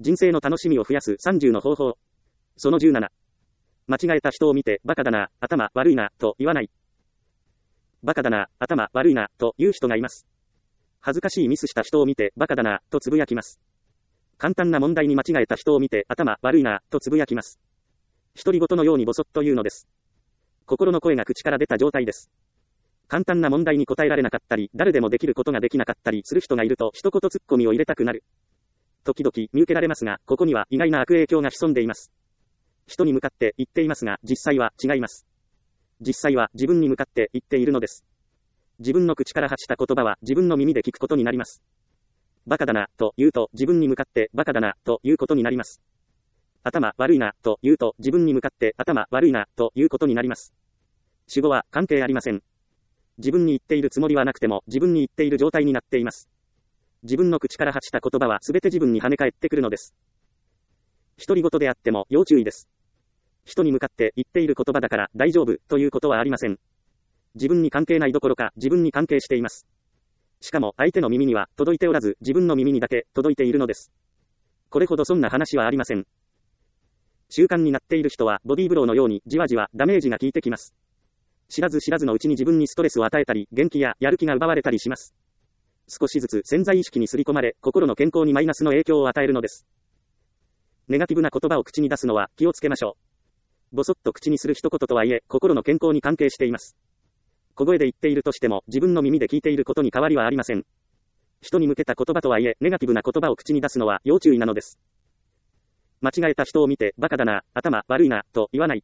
人生の楽しみを増やすさんじゅうの方法。そのじゅうなな。間違えた人を見て、バカだな、頭悪いな、と言わない。バカだな、頭悪いな、と言う人がいます。恥ずかしいミスした人を見て、バカだな、とつぶやきます。簡単な問題に間違えた人を見て、頭悪いな、とつぶやきます。独り言のようにボソッと言うのです。心の声が口から出た状態です。簡単な問題に答えられなかったり、誰でもできることができなかったりする人がいると、一言ツッコミを入れたくなる。時々見受けられますが、ここには意外な悪影響が潜んでいます。人に向かって言っていますが、実際は違います。実際は自分に向かって言っているのです。自分の口から発した言葉は自分の耳で聞くことになります。バカだな、と言うと自分に向かってバカだな、ということになります。頭悪いな、と言うと自分に向かって頭悪いな、ということになります。主語は関係ありません。自分に言っているつもりはなくても自分に言っている状態になっています。自分の口から発した言葉はすべて自分に跳ね返ってくるのです。独り言であっても要注意です。人に向かって言っている言葉だから大丈夫ということはありません。自分に関係ないどころか自分に関係しています。しかも相手の耳には届いておらず自分の耳にだけ届いているのです。これほどそんな話はありません。習慣になっている人はボディーブローのようにじわじわダメージが効いてきます。知らず知らずのうちに自分にストレスを与えたり元気ややる気が奪われたりします。少しずつ潜在意識にすり込まれ心の健康にマイナスの影響を与えるのです。ネガティブな言葉を口に出すのは気をつけましょう。ぼそっと口にする一言とはいえ心の健康に関係しています。小声で言っているとしても自分の耳で聞いていることに変わりはありません。人に向けた言葉とはいえネガティブな言葉を口に出すのは要注意なのです。間違えた人を見てバカだな、頭悪いな、と言わない。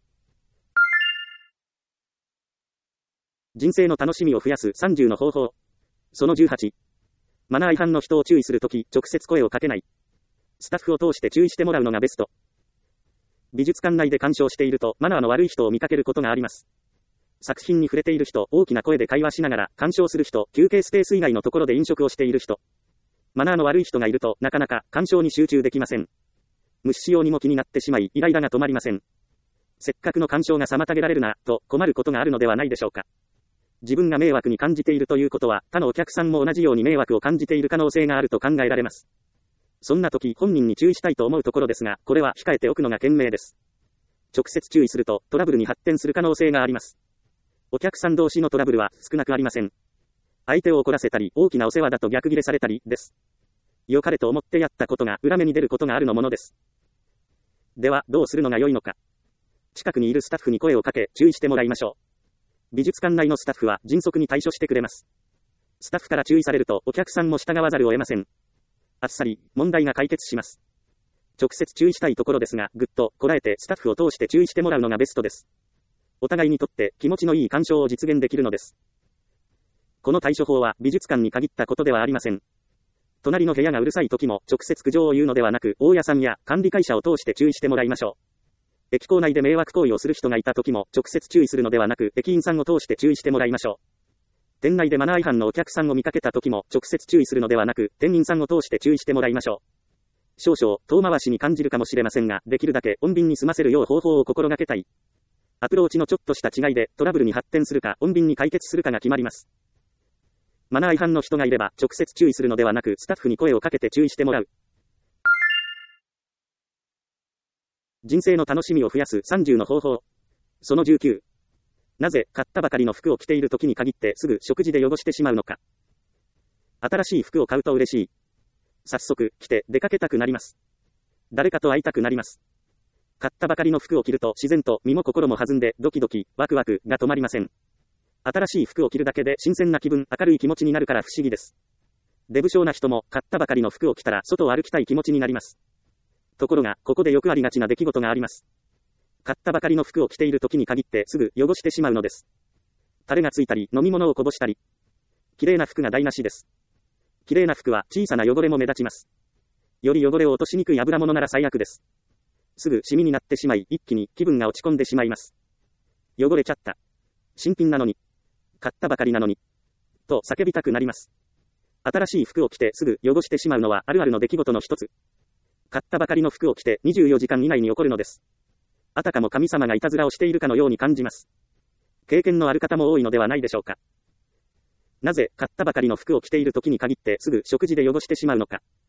人生の楽しみを増やすさんじゅうの方法。そのじゅうはち。マナー違反の人を注意するとき直接声をかけない。スタッフを通して注意してもらうのがベスト。美術館内で鑑賞しているとマナーの悪い人を見かけることがあります。作品に触れている人、大きな声で会話しながら鑑賞する人、休憩スペース以外のところで飲食をしている人。マナーの悪い人がいるとなかなか鑑賞に集中できません。無視しようにも気になってしまいイライラが止まりません。せっかくの鑑賞が妨げられるな、と困ることがあるのではないでしょうか。自分が迷惑に感じているということは他のお客さんも同じように迷惑を感じている可能性があると考えられます。そんな時本人に注意したいと思うところですが、これは控えておくのが賢明です。直接注意するとトラブルに発展する可能性があります。お客さん同士のトラブルは少なくありません。相手を怒らせたり大きなお世話だと逆ギレされたりです。良かれと思ってやったことが裏目に出ることがあるのものです。ではどうするのが良いのか。近くにいるスタッフに声をかけ注意してもらいましょう。美術館内のスタッフは迅速に対処してくれます。スタッフから注意されるとお客さんも従わざるを得ません。あっさり問題が解決します。直接注意したいところですが、ぐっとこらえてスタッフを通して注意してもらうのがベストです。お互いにとって気持ちのいい鑑賞を実現できるのです。この対処法は美術館に限ったことではありません。隣の部屋がうるさい時も直接苦情を言うのではなく、大家さんや管理会社を通して注意してもらいましょう。駅構内で迷惑行為をする人がいた時も直接注意するのではなく、駅員さんを通して注意してもらいましょう。店内でマナー違反のお客さんを見かけた時も直接注意するのではなく、店員さんを通して注意してもらいましょう。少々遠回しに感じるかもしれませんが、できるだけ穏便に済ませるよう方法を心がけたい。アプローチのちょっとした違いでトラブルに発展するか穏便に解決するかが決まります。マナー違反の人がいれば直接注意するのではなく、スタッフに声をかけて注意してもらう。人生の楽しみを増やすさんじゅうの方法。そのじゅうきゅう。なぜ買ったばかりの服を着ている時に限ってすぐ食事で汚してしまうのか。新しい服を買うと嬉しい。早速着て出かけたくなります。誰かと会いたくなります。買ったばかりの服を着ると自然と身も心も弾んでドキドキ、ワクワクが止まりません。新しい服を着るだけで新鮮な気分、明るい気持ちになるから不思議です。デブ症な人も買ったばかりの服を着たら外を歩きたい気持ちになります。ところが、ここでよくありがちな出来事があります。買ったばかりの服を着ている時に限ってすぐ汚してしまうのです。タレがついたり、飲み物をこぼしたり。綺麗な服が台無しです。綺麗な服は小さな汚れも目立ちます。より汚れを落としにくい油物なら最悪です。すぐシミになってしまい、一気に気分が落ち込んでしまいます。汚れちゃった。新品なのに。買ったばかりなのに。と叫びたくなります。新しい服を着てすぐ汚してしまうのはあるあるの出来事の一つ。買ったばかりの服を着てにじゅうよじかん以内に起こるのです。あたかも神様がいたずらをしているかのように感じます。経験のある方も多いのではないでしょうか。なぜ買ったばかりの服を着ている時に限ってすぐ食事で汚してしまうのか。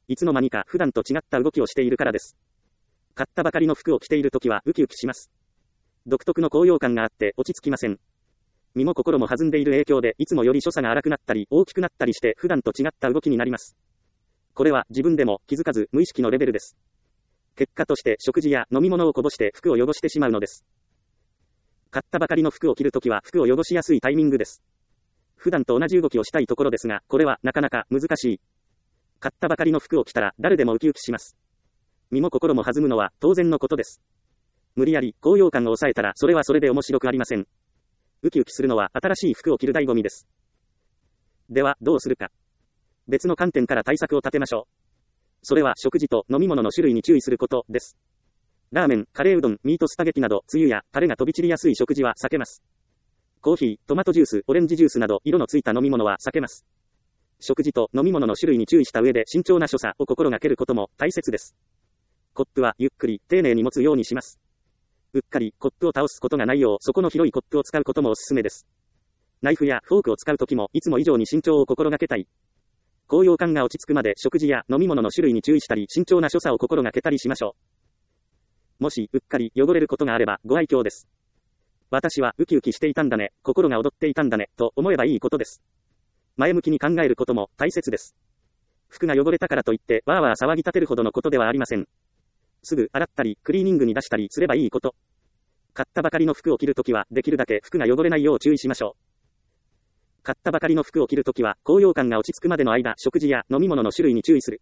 いつの間にか普段と違った動きをしているからです。買ったばかりの服を着ているときはウキウキします。独特の高揚感があって落ち着きません。身も心も弾んでいる影響でいつもより所作が荒くなったり大きくなったりして普段と違った動きになります。これは自分でも気づかず無意識のレベルです。結果として食事や飲み物をこぼして服を汚してしまうのです。買ったばかりの服を着るときは服を汚しやすいタイミングです。普段と同じ動きをしたいところですが、これはなかなか難しい。買ったばかりの服を着たら誰でもウキウキします。身も心も弾むのは当然のことです。無理やり高揚感を抑えたらそれはそれで面白くありません。ウキウキするのは新しい服を着る醍醐味です。ではどうするか。別の観点から対策を立てましょう。それは食事と飲み物の種類に注意することです。ラーメン、カレーうどん、ミートスパゲティなどつゆやタレが飛び散りやすい食事は避けます。コーヒー、トマトジュース、オレンジジュースなど色のついた飲み物は避けます。食事と飲み物の種類に注意した上で慎重な所作を心がけることも大切です。コップはゆっくり丁寧に持つようにします。うっかりコップを倒すことがないよう底の広いコップを使うこともおすすめです。ナイフやフォークを使うときもいつも以上に慎重を心がけたい。高揚感が落ち着くまで食事や飲み物の種類に注意したり慎重な所作を心がけたりしましょう。もしうっかり汚れることがあればご愛嬌です。私はウキウキしていたんだね、心が踊っていたんだねと思えばいいことです。前向きに考えることも大切です。服が汚れたからといってわーわー騒ぎ立てるほどのことではありません。すぐ洗ったりクリーニングに出したりすればいいこと。買ったばかりの服を着るときはできるだけ服が汚れないよう注意しましょう。買ったばかりの服を着るときは高揚感が落ち着くまでの間食事や飲み物の種類に注意する。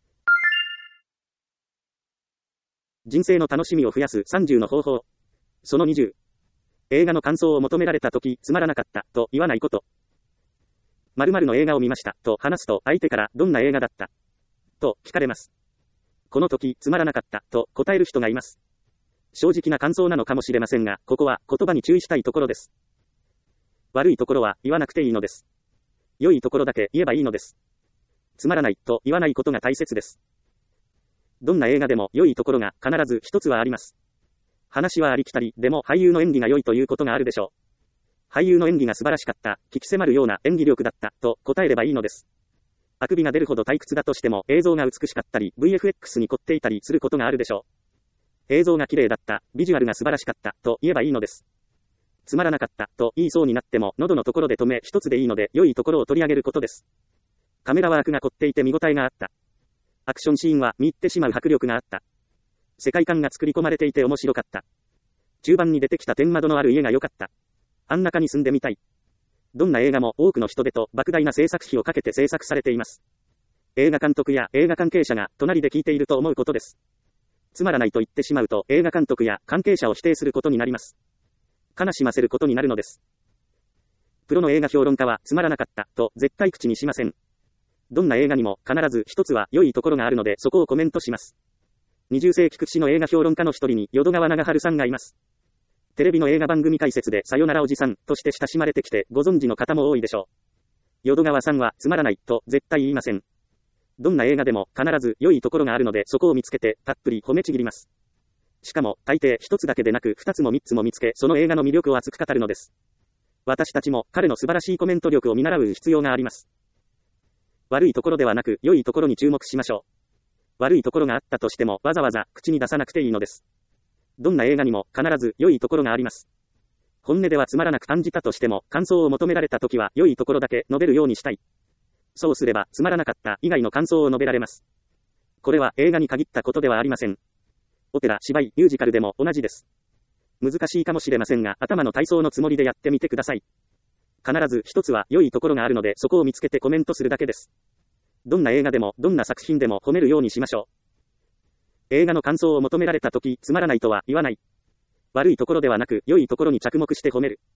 人生の楽しみを増やすさんじゅうの方法。そのにじゅう。映画の感想を求められたときつまらなかったと言わないこと。〇〇の映画を見ましたと話すと相手からどんな映画だったと聞かれます。この時つまらなかったと答える人がいます。正直な感想なのかもしれませんが、ここは言葉に注意したいところです。悪いところは言わなくていいのです。良いところだけ言えばいいのです。つまらないと言わないことが大切です。どんな映画でも良いところが必ず一つはあります。話はありきたりでも俳優の演技が良いということがあるでしょう。俳優の演技が素晴らしかった、聞き迫るような演技力だったと答えればいいのです。あくびが出るほど退屈だとしても映像が美しかったり ブイエフエックス に凝っていたりすることがあるでしょう。映像が綺麗だった、ビジュアルが素晴らしかったと言えばいいのです。つまらなかったと言いそうになっても喉のところで止め一つでいいので良いところを取り上げることです。カメラワークが凝っていて見応えがあった。アクションシーンは見入ってしまう迫力があった。世界観が作り込まれていて面白かった。中盤に出てきた天窓のある家が良かった。あん中に住んでみたい。どんな映画も多くの人手と莫大な制作費をかけて制作されています。映画監督や映画関係者が隣で聞いていると思うことです。つまらないと言ってしまうと映画監督や関係者を否定することになります。悲しませることになるのです。プロの映画評論家はつまらなかったと絶対口にしません。どんな映画にも必ず一つは良いところがあるのでそこをコメントします。にじゅっ世紀屈指の映画評論家の一人に淀川長春さんがいます。テレビの映画番組解説でさよならおじさんとして親しまれてきてご存知の方も多いでしょう。淀川さんはつまらないと絶対言いません。どんな映画でも必ず良いところがあるのでそこを見つけてたっぷり褒めちぎります。しかも大抵一つだけでなく二つも三つも見つけその映画の魅力を熱く語るのです。私たちも彼の素晴らしいコメント力を見習う必要があります。悪いところではなく良いところに注目しましょう。悪いところがあったとしてもわざわざ口に出さなくていいのです。どんな映画にも必ず良いところがあります。本音ではつまらなく感じたとしても感想を求められたときは良いところだけ述べるようにしたい。そうすればつまらなかった以外の感想を述べられます。これは映画に限ったことではありません。オペラ、芝居、ミュージカルでも同じです。難しいかもしれませんが頭の体操のつもりでやってみてください。必ず一つは良いところがあるのでそこを見つけてコメントするだけです。どんな映画でもどんな作品でも褒めるようにしましょう。映画の感想を求められたときつまらないとは言わない。悪いところではなく良いところに着目して褒める。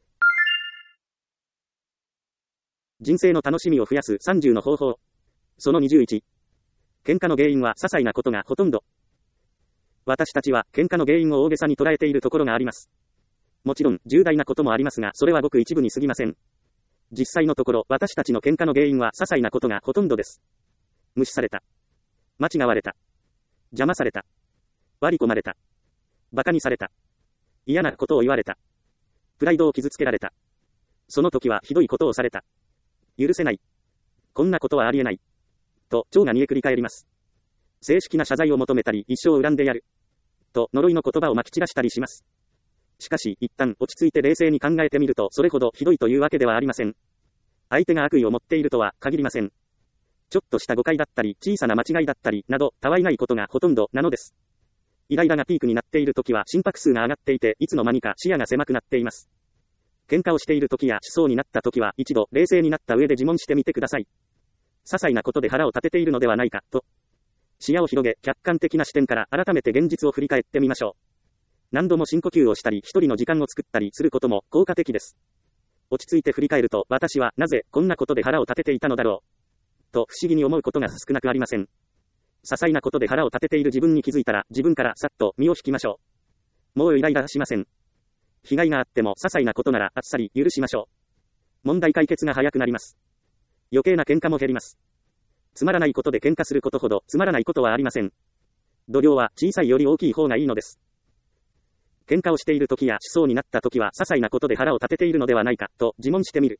人生の楽しみを増やすさんじゅうの方法。そのにじゅういち。喧嘩の原因は些細なことがほとんど。私たちは喧嘩の原因を大げさに捉えているところがあります。もちろん重大なこともありますがそれはごく一部に過ぎません。実際のところ私たちの喧嘩の原因は些細なことがほとんどです。無視された。間違われた。邪魔された。割り込まれた。馬鹿にされた。嫌なことを言われた。プライドを傷つけられた。その時はひどいことをされた。許せない。こんなことはありえない。 と蝶が煮えくり返ります。正式な謝罪を求めたり、一生恨んでやる。と呪いの言葉をまき散らしたりします。しかし、一旦落ち着いて冷静に考えてみると、それほどひどいというわけではありません。相手が悪意を持っているとは限りません。ちょっとした誤解だったり、小さな間違いだったり、など、たわいないことがほとんどなのです。イライラがピークになっているときは心拍数が上がっていて、いつの間にか視野が狭くなっています。喧嘩をしているときや思想になったときは、一度冷静になった上で自問してみてください。些細なことで腹を立てているのではないか、と。視野を広げ、客観的な視点から改めて現実を振り返ってみましょう。何度も深呼吸をしたり、一人の時間を作ったりすることも効果的です。落ち着いて振り返ると、私はなぜこんなことで腹を立てていたのだろう。と不思議に思うことが少なくありません。些細なことで腹を立てている自分に気づいたら、自分からさっと身を引きましょう。もうイライラしません。被害があっても些細なことならあっさり許しましょう。問題解決が早くなります。余計な喧嘩も減ります。つまらないことで喧嘩することほどつまらないことはありません。度量は小さいより大きい方がいいのです。喧嘩をしている時や思想になった時は些細なことで腹を立てているのではないかと自問してみる。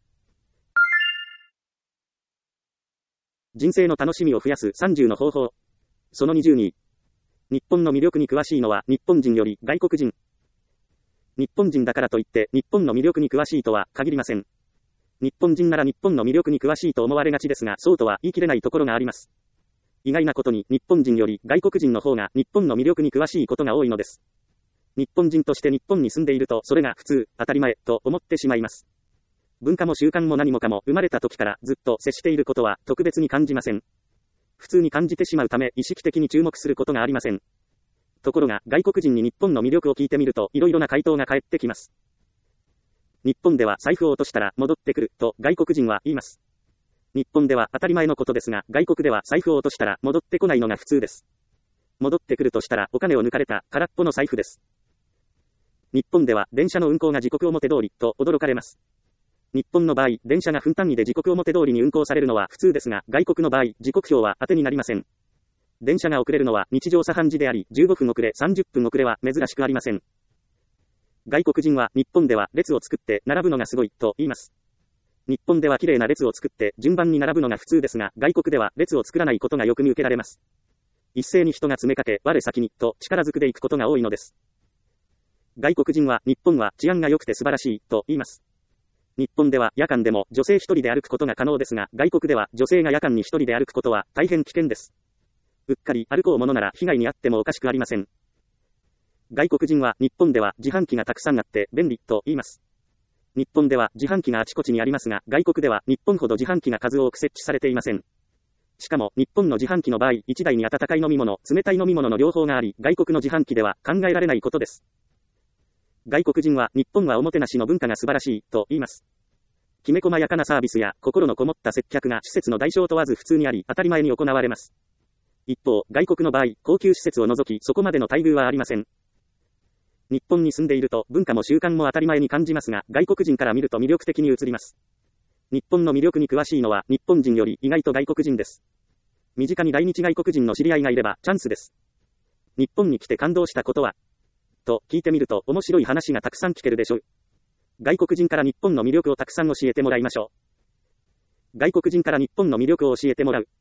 人生の楽しみを増やすさんじゅうの方法。そのにじゅうに。日本の魅力に詳しいのは日本人より外国人。日本人だからといって日本の魅力に詳しいとは限りません。日本人なら日本の魅力に詳しいと思われがちですが、そうとは言い切れないところがあります。意外なことに日本人より外国人の方が日本の魅力に詳しいことが多いのです。日本人として日本に住んでいると、それが普通、当たり前、と思ってしまいます。文化も習慣も何もかも生まれた時からずっと接していることは特別に感じません。普通に感じてしまうため意識的に注目することがありません。ところが外国人に日本の魅力を聞いてみると、いろいろな回答が返ってきます。日本では財布を落としたら戻ってくる、と外国人は言います。日本では当たり前のことですが、外国では財布を落としたら戻ってこないのが普通です。戻ってくるとしたらお金を抜かれた空っぽの財布です。日本では電車の運行が時刻表通りと驚かれます。日本の場合、電車が分単位で時刻表通りに運行されるのは普通ですが、外国の場合、時刻表は当てになりません。電車が遅れるのは日常茶飯事であり、じゅうごふん遅れ、さんじゅっぷん遅れは珍しくありません。外国人は日本では列を作って並ぶのがすごいと言います。日本では綺麗な列を作って順番に並ぶのが普通ですが、外国では列を作らないことがよく見受けられます。一斉に人が詰めかけ、我先にと力ずくで行くことが多いのです。外国人は日本は治安が良くて素晴らしいと言います。日本では夜間でも女性一人で歩くことが可能ですが、外国では女性が夜間に一人で歩くことは大変危険です。うっかり歩こうものなら被害に遭ってもおかしくありません。外国人は日本では自販機がたくさんあって便利と言います。日本では自販機があちこちにありますが、外国では日本ほど自販機が数多く設置されていません。しかも日本の自販機の場合、いちだいに温かい飲み物、冷たい飲み物の両方があり、外国の自販機では考えられないことです。外国人は日本はおもてなしの文化が素晴らしいと言います。きめ細やかなサービスや心のこもった接客が施設の大小問わず普通にあり、当たり前に行われます。一方、外国の場合、高級施設を除きそこまでの待遇はありません。日本に住んでいると文化も習慣も当たり前に感じますが、外国人から見ると魅力的に映ります。日本の魅力に詳しいのは日本人より意外と外国人です。身近に来日外国人の知り合いがいればチャンスです。日本に来て感動したことはと聞いてみると面白い話がたくさん聞けるでしょう。外国人から日本の魅力をたくさん教えてもらいましょう。外国人から日本の魅力を教えてもらう。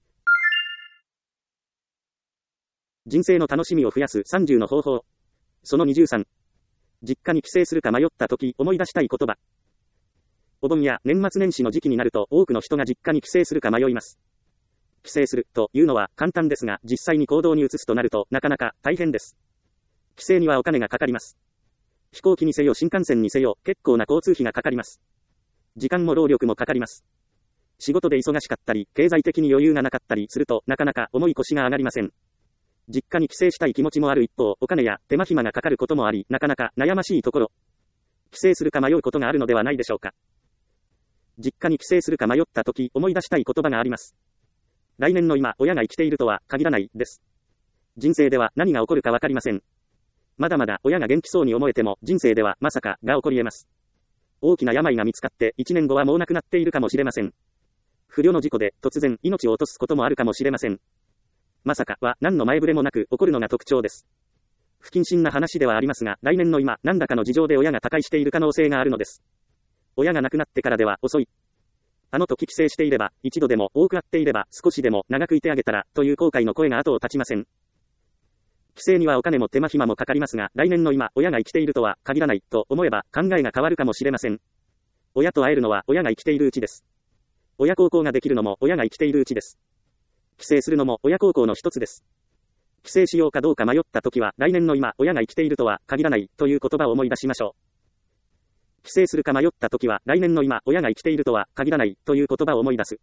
人生の楽しみを増やすさんじゅうの方法。そのにじゅうさん。実家に帰省するか迷ったとき思い出したい言葉。お盆や年末年始の時期になると多くの人が実家に帰省するか迷います。帰省するというのは簡単ですが、実際に行動に移すとなるとなかなか大変です。帰省にはお金がかかります。飛行機にせよ新幹線にせよ結構な交通費がかかります。時間も労力もかかります。仕事で忙しかったり、経済的に余裕がなかったりするとなかなか重い腰が上がりません。実家に帰省したい気持ちもある一方、お金や手間暇がかかることもあり、なかなか悩ましいところ。帰省するか迷うことがあるのではないでしょうか。実家に帰省するか迷ったとき思い出したい言葉があります。来年の今、親が生きているとは限らないです。人生では何が起こるかわかりません。まだまだ親が元気そうに思えても、人生ではまさかが起こり得ます。大きな病が見つかっていちねんごはもう亡くなっているかもしれません。不慮の事故で突然命を落とすこともあるかもしれません。まさかは何の前触れもなく起こるのが特徴です。不謹慎な話ではありますが、来年の今、何らかの事情で親が他界している可能性があるのです。親が亡くなってからでは遅い。 あの時帰省していれば、一度でも多く会っていれば、少しでも長くいてあげたら、という後悔の声が後を絶ちません。帰省にはお金も手間暇もかかりますが、来年の今、親が生きているとは限らない、と思えば、考えが変わるかもしれません。親と会えるのは親が生きているうちです。親孝行ができるのも親が生きているうちです。帰省するのも親孝行の一つです。帰省しようかどうか迷った時は、来年の今、親が生きているとは限らない、という言葉を思い出しましょう。帰省するか迷った時は、来年の今、親が生きているとは限らない、という言葉を思い出す。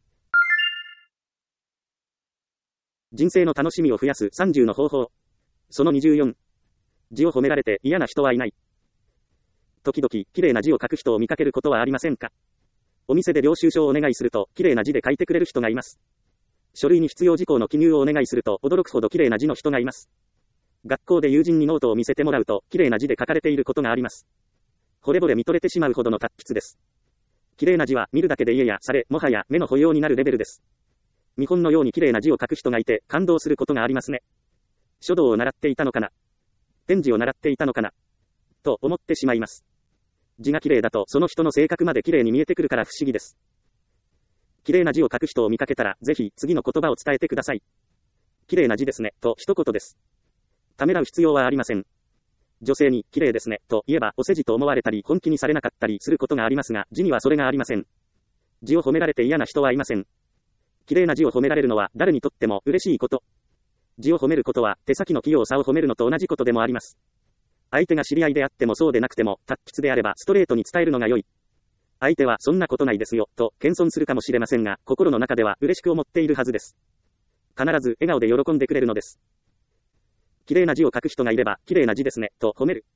人生の楽しみを増やすさんじゅうの方法。そのにじゅうよん。字を褒められて嫌な人はいない。時々、綺麗な字を書く人を見かけることはありませんか？お店で領収書をお願いすると、綺麗な字で書いてくれる人がいます。書類に必要事項の記入をお願いすると、驚くほど綺麗な字の人がいます。学校で友人にノートを見せてもらうと、綺麗な字で書かれていることがあります。惚れ惚れ見とれてしまうほどの達筆です。綺麗な字は見るだけで家やされ、もはや目の保養になるレベルです。見本のように綺麗な字を書く人がいて、感動することがありますね。書道を習っていたのかな？点字を習っていたのかな？と思ってしまいます。字が綺麗だと、その人の性格まで綺麗に見えてくるから不思議です。綺麗な字を書く人を見かけたら、ぜひ次の言葉を伝えてください。綺麗な字ですね、と一言です。ためらう必要はありません。女性に、綺麗ですね、と言えば、お世辞と思われたり、本気にされなかったりすることがありますが、字にはそれがありません。字を褒められて嫌な人はいません。綺麗な字を褒められるのは、誰にとっても嬉しいこと。字を褒めることは、手先の器用さを褒めるのと同じことでもあります。相手が知り合いであってもそうでなくても、達筆であればストレートに伝えるのが良い。相手はそんなことないですよ、と謙遜するかもしれませんが、心の中では嬉しく思っているはずです。必ず笑顔で喜んでくれるのです。綺麗な字を書く人がいれば、綺麗な字ですね、と褒める。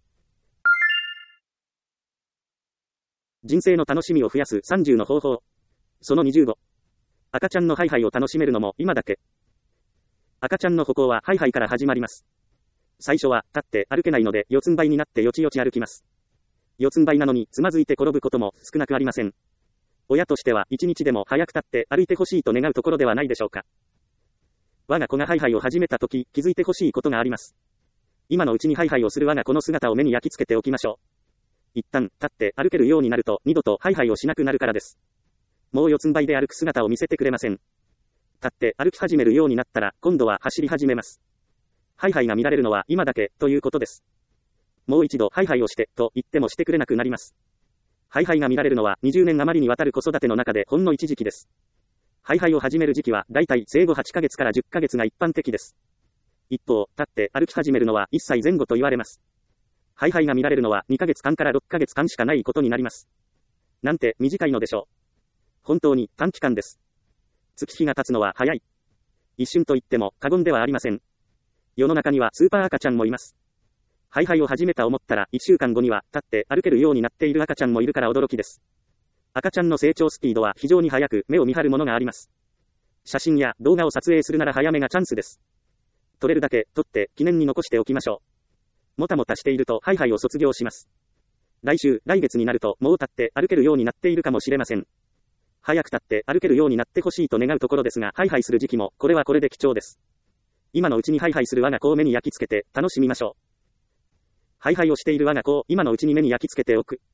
人生の楽しみを増やすさんじゅうの方法。そのにじゅうご。赤ちゃんのハイハイを楽しめるのも今だけ。赤ちゃんの歩行はハイハイから始まります。最初は、立って歩けないので、四つん這いになってよちよち歩きます。四つん這いなのに、つまずいて転ぶことも少なくありません。親としては、一日でも早く立って歩いてほしいと願うところではないでしょうか。我が子がハイハイを始めたとき、気づいてほしいことがあります。今のうちにハイハイをする我が子の姿を目に焼き付けておきましょう。一旦、立って歩けるようになると、二度とハイハイをしなくなるからです。もう四つん這いで歩く姿を見せてくれません。立って歩き始めるようになったら、今度は走り始めます。ハイハイが見られるのは今だけ、ということです。もう一度ハイハイをして、と言ってもしてくれなくなります。ハイハイが見られるのはにじゅうねん余りにわたる子育ての中でほんの一時期です。ハイハイを始める時期は、だいたい生後はちかげつからじゅっかげつが一般的です。一方、立って歩き始めるのはいっさいぜん後と言われます。ハイハイが見られるのはにかげつかんからろっかげつかんしかないことになります。なんて短いのでしょう。本当に短期間です。月日が経つのは早い。一瞬と言っても過言ではありません。世の中にはスーパー赤ちゃんもいます。ハイハイを始めた思ったらいっしゅうかんごには立って歩けるようになっている赤ちゃんもいるから驚きです。赤ちゃんの成長スピードは非常に速く目を見張るものがあります。写真や動画を撮影するなら早めがチャンスです。撮れるだけ撮って記念に残しておきましょう。もたもたしているとハイハイを卒業します。来週、来月になるともう立って歩けるようになっているかもしれません。早く立って歩けるようになってほしいと願うところですが、ハイハイする時期もこれはこれで貴重です。今のうちにハイハイする我が子を目に焼き付けて楽しみましょう。ハイハイをしている我が子を今のうちに目に焼き付けておく。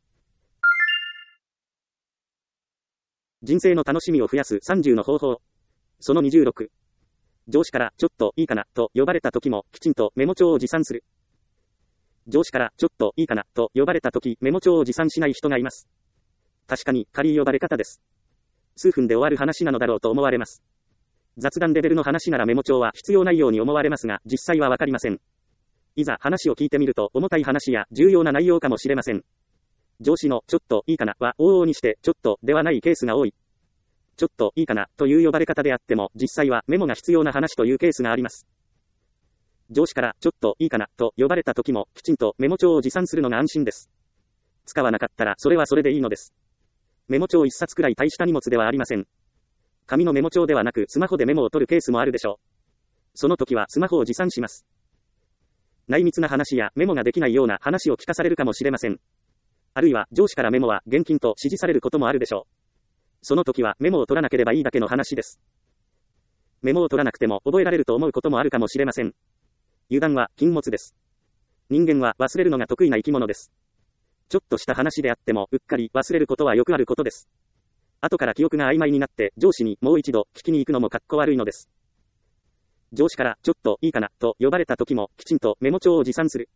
人生の楽しみを増やすさんじゅうの方法。そのにじゅうろく。上司からちょっといいかなと呼ばれた時もきちんとメモ帳を持参する。上司からちょっといいかなと呼ばれた時メモ帳を持参しない人がいます。確かに軽い呼ばれ方です。数分で終わる話なのだろうと思われます。雑談レベルの話ならメモ帳は必要ないように思われますが、実際はわかりません。いざ話を聞いてみると重たい話や重要な内容かもしれません。上司のちょっといいかなは往々にしてちょっとではないケースが多い。ちょっといいかなという呼ばれ方であっても実際はメモが必要な話というケースがあります。上司からちょっといいかなと呼ばれた時もきちんとメモ帳を持参するのが安心です。使わなかったらそれはそれでいいのです。メモ帳一冊くらい大した荷物ではありません。紙のメモ帳ではなくスマホでメモを取るケースもあるでしょう。その時はスマホを持参します。内密な話やメモができないような話を聞かされるかもしれません。あるいは上司からメモは厳禁と指示されることもあるでしょう。その時はメモを取らなければいいだけの話です。メモを取らなくても覚えられると思うこともあるかもしれません。油断は禁物です。人間は忘れるのが得意な生き物です。ちょっとした話であってもうっかり忘れることはよくあることです。 後から記憶が曖昧になって上司にもう一度聞きに行くのもかっこ悪いのです。上司からちょっといいかなと呼ばれた時もきちんとメモ帳を持参する。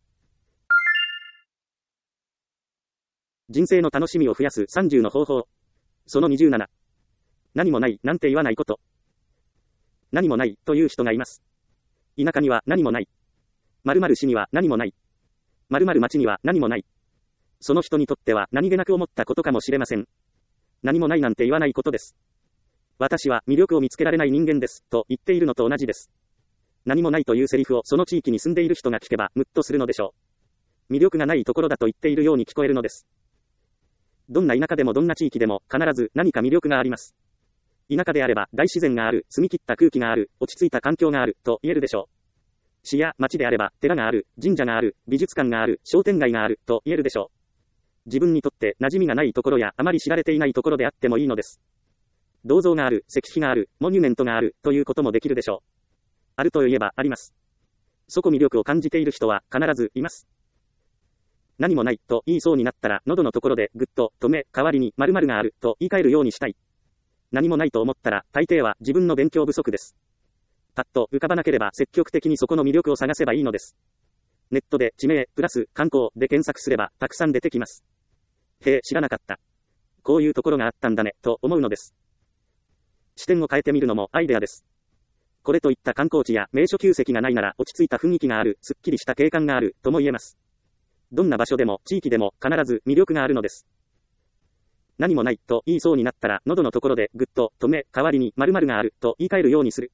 人生の楽しみを増やすさんじゅうの方法。そのにじゅうなな。何もないなんて言わないこと。何もないという人がいます。田舎には何もない。〇〇市には何もない。〇〇町には何もない。その人にとっては何気なく思ったことかもしれません。何もないなんて言わないことです。私は魅力を見つけられない人間です、と言っているのと同じです。何もないというセリフをその地域に住んでいる人が聞けばムッとするのでしょう。魅力がないところだと言っているように聞こえるのです。どんな田舎でもどんな地域でも必ず何か魅力があります。田舎であれば大自然がある、澄み切った空気がある、落ち着いた環境がある、と言えるでしょう。市や町であれば寺がある、神社がある、美術館がある、商店街がある、と言えるでしょう。自分にとって馴染みがないところやあまり知られていないところであってもいいのです。銅像がある、石碑がある、モニュメントがある、ということもできるでしょう。あると言えばあります。そこ魅力を感じている人は必ずいます。何もないと言いそうになったら喉のところでぐっと止め、代わりに〇〇があると言い換えるようにしたい。何もないと思ったら大抵は自分の勉強不足です。パッと浮かばなければ積極的にそこの魅力を探せばいいのです。ネットで地名プラス観光で検索すればたくさん出てきます。へえ、知らなかった。こういうところがあったんだね、と思うのです。視点を変えてみるのもアイデアです。これといった観光地や名所旧跡がないなら落ち着いた雰囲気がある、すっきりした景観がある、とも言えます。どんな場所でも地域でも必ず魅力があるのです。何もないと言いそうになったら喉のところでぐっと止め、代わりに〇〇があると言い換えるようにする。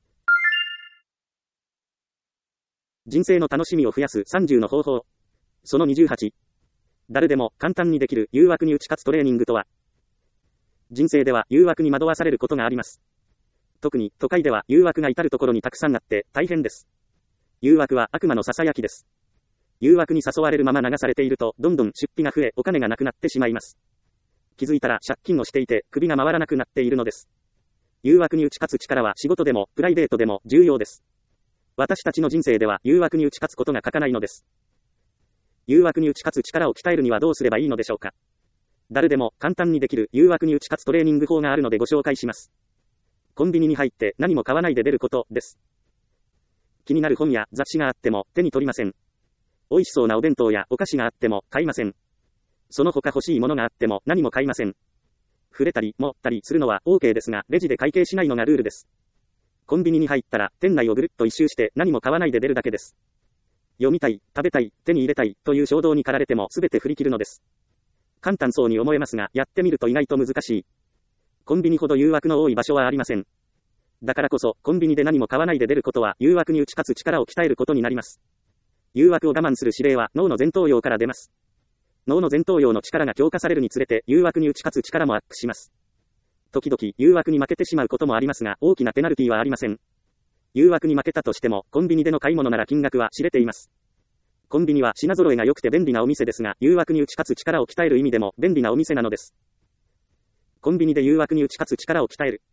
人生の楽しみを増やすさんじゅうの方法。そのにじゅうはち。誰でも簡単にできる誘惑に打ち勝つトレーニングとは。人生では誘惑に惑わされることがあります。特に都会では誘惑が至るところにたくさんあって大変です。誘惑は悪魔のささやきです。誘惑に誘われるまま流されているとどんどん出費が増えお金がなくなってしまいます。気づいたら借金をしていて首が回らなくなっているのです。誘惑に打ち勝つ力は仕事でもプライベートでも重要です。私たちの人生では誘惑に打ち勝つことが欠かないのです。誘惑に打ち勝つ力を鍛えるにはどうすればいいのでしょうか。誰でも簡単にできる誘惑に打ち勝つトレーニング法があるのでご紹介します。コンビニに入って何も買わないで出ることです。気になる本や雑誌があっても手に取りません。美味しそうなお弁当やお菓子があっても買いません。その他欲しいものがあっても何も買いません。触れたり持ったりするのは OK ですが、レジで会計しないのがルールです。コンビニに入ったら店内をぐるっと一周して何も買わないで出るだけです。読みたい、食べたい、手に入れたいという衝動に駆られても全て振り切るのです。簡単そうに思えますが、やってみると意外と難しい。コンビニほど誘惑の多い場所はありません。だからこそ、コンビニで何も買わないで出ることは、誘惑に打ち勝つ力を鍛えることになります。誘惑を我慢する指令は脳の前頭葉から出ます。脳の前頭葉の力が強化されるにつれて、誘惑に打ち勝つ力もアップします。時々、誘惑に負けてしまうこともありますが、大きなペナルティはありません。誘惑に負けたとしても、コンビニでの買い物なら金額は知れています。コンビニは品揃えが良くて便利なお店ですが、誘惑に打ち勝つ力を鍛える意味でも便利なお店なのです。コンビニで誘惑に打ち勝つ力を鍛える。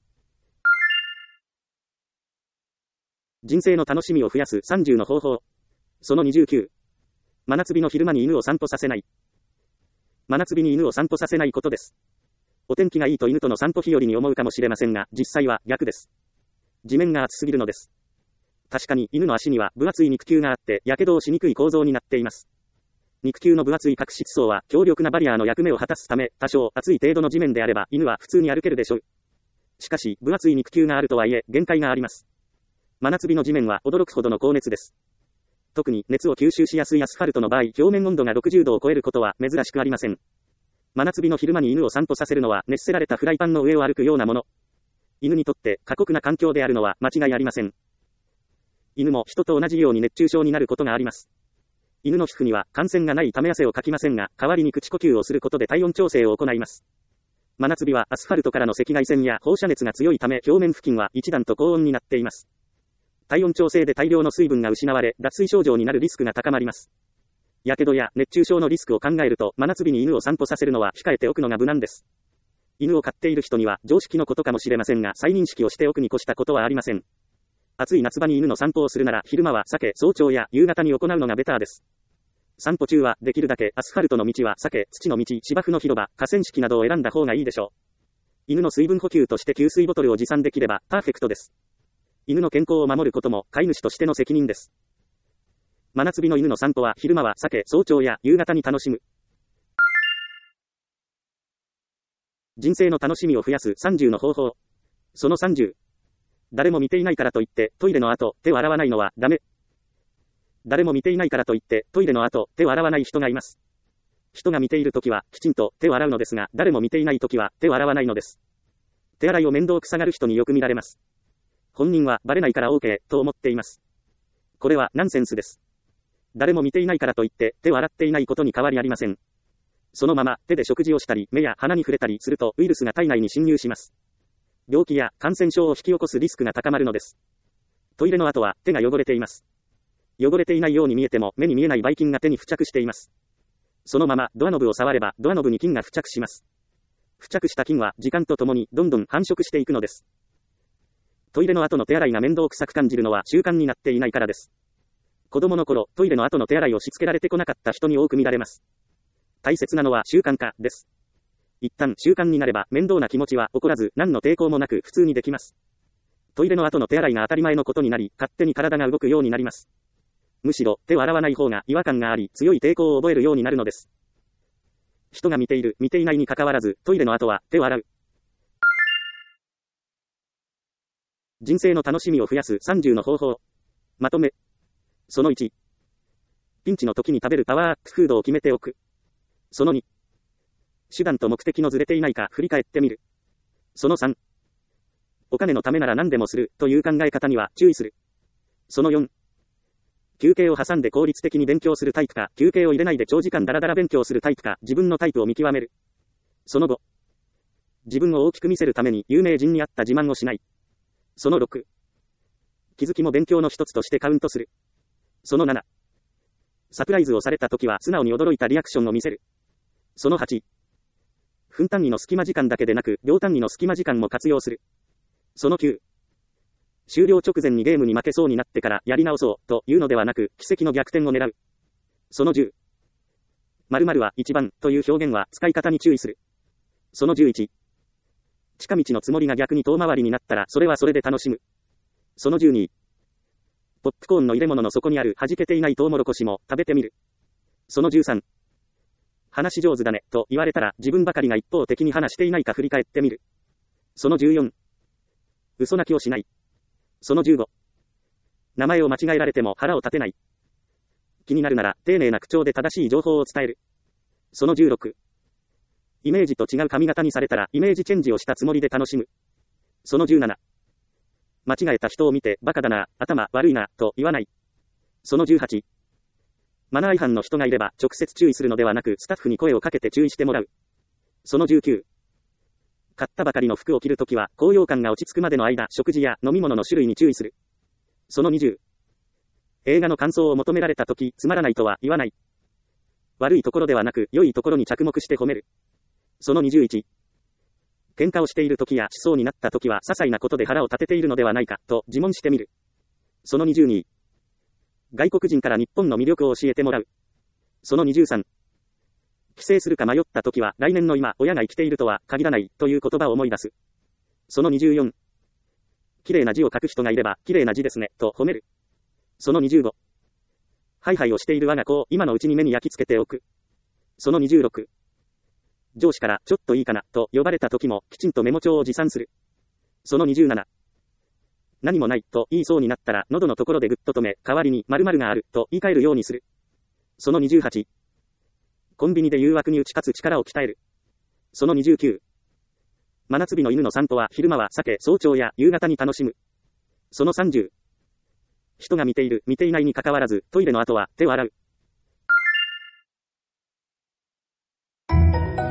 人生の楽しみを増やすさんじゅうの方法。そのにじゅうきゅう。真夏日の昼間に犬を散歩させない。真夏日に犬を散歩させないことです。お天気がいいと犬との散歩日和に思うかもしれませんが、実際は逆です。地面が暑すぎるのです。確かに犬の足には分厚い肉球があって、火傷をしにくい構造になっています。肉球の分厚い角質層は強力なバリアーの役目を果たすため、多少暑い程度の地面であれば犬は普通に歩けるでしょう。しかし、分厚い肉球があるとはいえ、限界があります。真夏日の地面は驚くほどの高熱です。特に熱を吸収しやすいアスファルトの場合、表面温度がろくじゅうどを超えることは珍しくありません。真夏日の昼間に犬を散歩させるのは熱せられたフライパンの上を歩くようなもの。犬にとって過酷な環境であるのは間違いありません。犬も人と同じように熱中症になることがあります。犬の皮膚には感染がないため汗をかきませんが、代わりに口呼吸をすることで体温調整を行います。真夏日はアスファルトからの赤外線や放射熱が強いため表面付近は一段と高温になっています。体温調整で大量の水分が失われ、脱水症状になるリスクが高まります。やけどや熱中症のリスクを考えると、真夏日に犬を散歩させるのは控えておくのが無難です。犬を飼っている人には常識のことかもしれませんが、再認識をしておくに越したことはありません。暑い夏場に犬の散歩をするなら昼間は避け、早朝や夕方に行うのがベターです。散歩中はできるだけアスファルトの道は避け、土の道、芝生の広場、河川敷などを選んだ方がいいでしょう。 犬の水分補給として給水ボトルを持参できればパーフェクトです。犬の健康を守ることも飼い主としての責任です。真夏日の犬の散歩は昼間は避け、早朝や夕方に楽しむ。人生の楽しみを増やすさんじゅうの方法。そのさんじゅう。誰も見ていないからといってトイレの後手を洗わないのはダメ。誰も見ていないからといってトイレの後手を洗わない人がいます。人が見ているときはきちんと手を洗うのですが、誰も見ていないときは手を洗わないのです。手洗いを面倒くさがる人によく見られます。本人はバレないから OK と思っています。これはナンセンスです。誰も見ていないからといって手を洗っていないことに変わりありません。そのまま手で食事をしたり目や鼻に触れたりするとウイルスが体内に侵入します。病気や感染症を引き起こすリスクが高まるのです。トイレの後は手が汚れています。汚れていないように見えても目に見えないばい菌が手に付着しています。そのままドアノブを触ればドアノブに菌が付着します。付着した菌は時間とともにどんどん繁殖していくのです。トイレの後の手洗いが面倒くさく感じるのは習慣になっていないからです。子供の頃、トイレの後の手洗いをしつけられてこなかった人に多く見られます。大切なのは習慣化です。一旦習慣になれば面倒な気持ちは起こらず何の抵抗もなく普通にできます。トイレの後の手洗いが当たり前のことになり、勝手に体が動くようになります。むしろ手を洗わない方が違和感があり、強い抵抗を覚えるようになるのです。人が見ている、見ていないに関わらず、トイレの後は手を洗う。人生の楽しみを増やすさんじゅうの方法。まとめ。そのいち。ピンチの時に食べるパワーアップフードを決めておく。そのに。手段と目的のずれていないか振り返ってみる。そのさん。お金のためなら何でもするという考え方には注意する。そのよん。休憩を挟んで効率的に勉強するタイプか、休憩を入れないで長時間ダラダラ勉強するタイプか、自分のタイプを見極める。そのご。自分を大きく見せるために有名人に合った自慢をしない。そのろく。気づきも勉強の一つとしてカウントする。そのなな。サプライズをされた時は素直に驚いたリアクションを見せる。そのはち。分単位の隙間時間だけでなく、秒単位の隙間時間も活用する。そのきゅう。終了直前にゲームに負けそうになってからやり直そうというのではなく、奇跡の逆転を狙う。そのじゅう。〇〇は一番という表現は使い方に注意する。そのじゅういち。近道のつもりが逆に遠回りになったらそれはそれで楽しむ。そのじゅうに。ポップコーンの入れ物の底にある弾けていないトウモロコシも食べてみる。そのじゅうさん。話し上手だねと言われたら自分ばかりが一方的に話していないか振り返ってみる。そのじゅうよん。嘘泣きをしない。そのじゅうご。名前を間違えられても腹を立てない。気になるなら丁寧な口調で正しい情報を伝える。そのじゅうろく。イメージと違う髪型にされたらイメージチェンジをしたつもりで楽しむ。そのじゅうなな。間違えた人を見てバカだな、頭悪いなと言わない。そのじゅうはち。マナー違反の人がいれば直接注意するのではなくスタッフに声をかけて注意してもらう。そのじゅうきゅう。買ったばかりの服を着るときは高揚感が落ち着くまでの間食事や飲み物の種類に注意する。そのにじゅう。映画の感想を求められたときつまらないとは言わない。悪いところではなく良いところに着目して褒める。そのにじゅういち。喧嘩をしているときやしそうになったときは些細なことで腹を立てているのではないかと自問してみる。そのにじゅうに。外国人から日本の魅力を教えてもらう。そのにじゅうさん。帰省するか迷ったときは来年の今親が生きているとは限らないという言葉を思い出す。そのにじゅうよん。綺麗な字を書く人がいれば綺麗な字ですねと褒める。そのにじゅうご。ハイハイをしている我が子を今のうちに目に焼き付けておく。そのにじゅうろく。上司からちょっといいかなと呼ばれた時もきちんとメモ帳を持参する。そのにじゅうなな。何もないと言いそうになったら喉のところでぐっと止め、代わりに〇〇があると言い換えるようにする。そのにじゅうはち。コンビニで誘惑に打ち勝つ力を鍛える。そのにじゅうきゅう。真夏日の犬の散歩は昼間は避け、早朝や夕方に楽しむ。そのさんじゅう。人が見ている、見ていないに関わらず、トイレの後は手を洗う。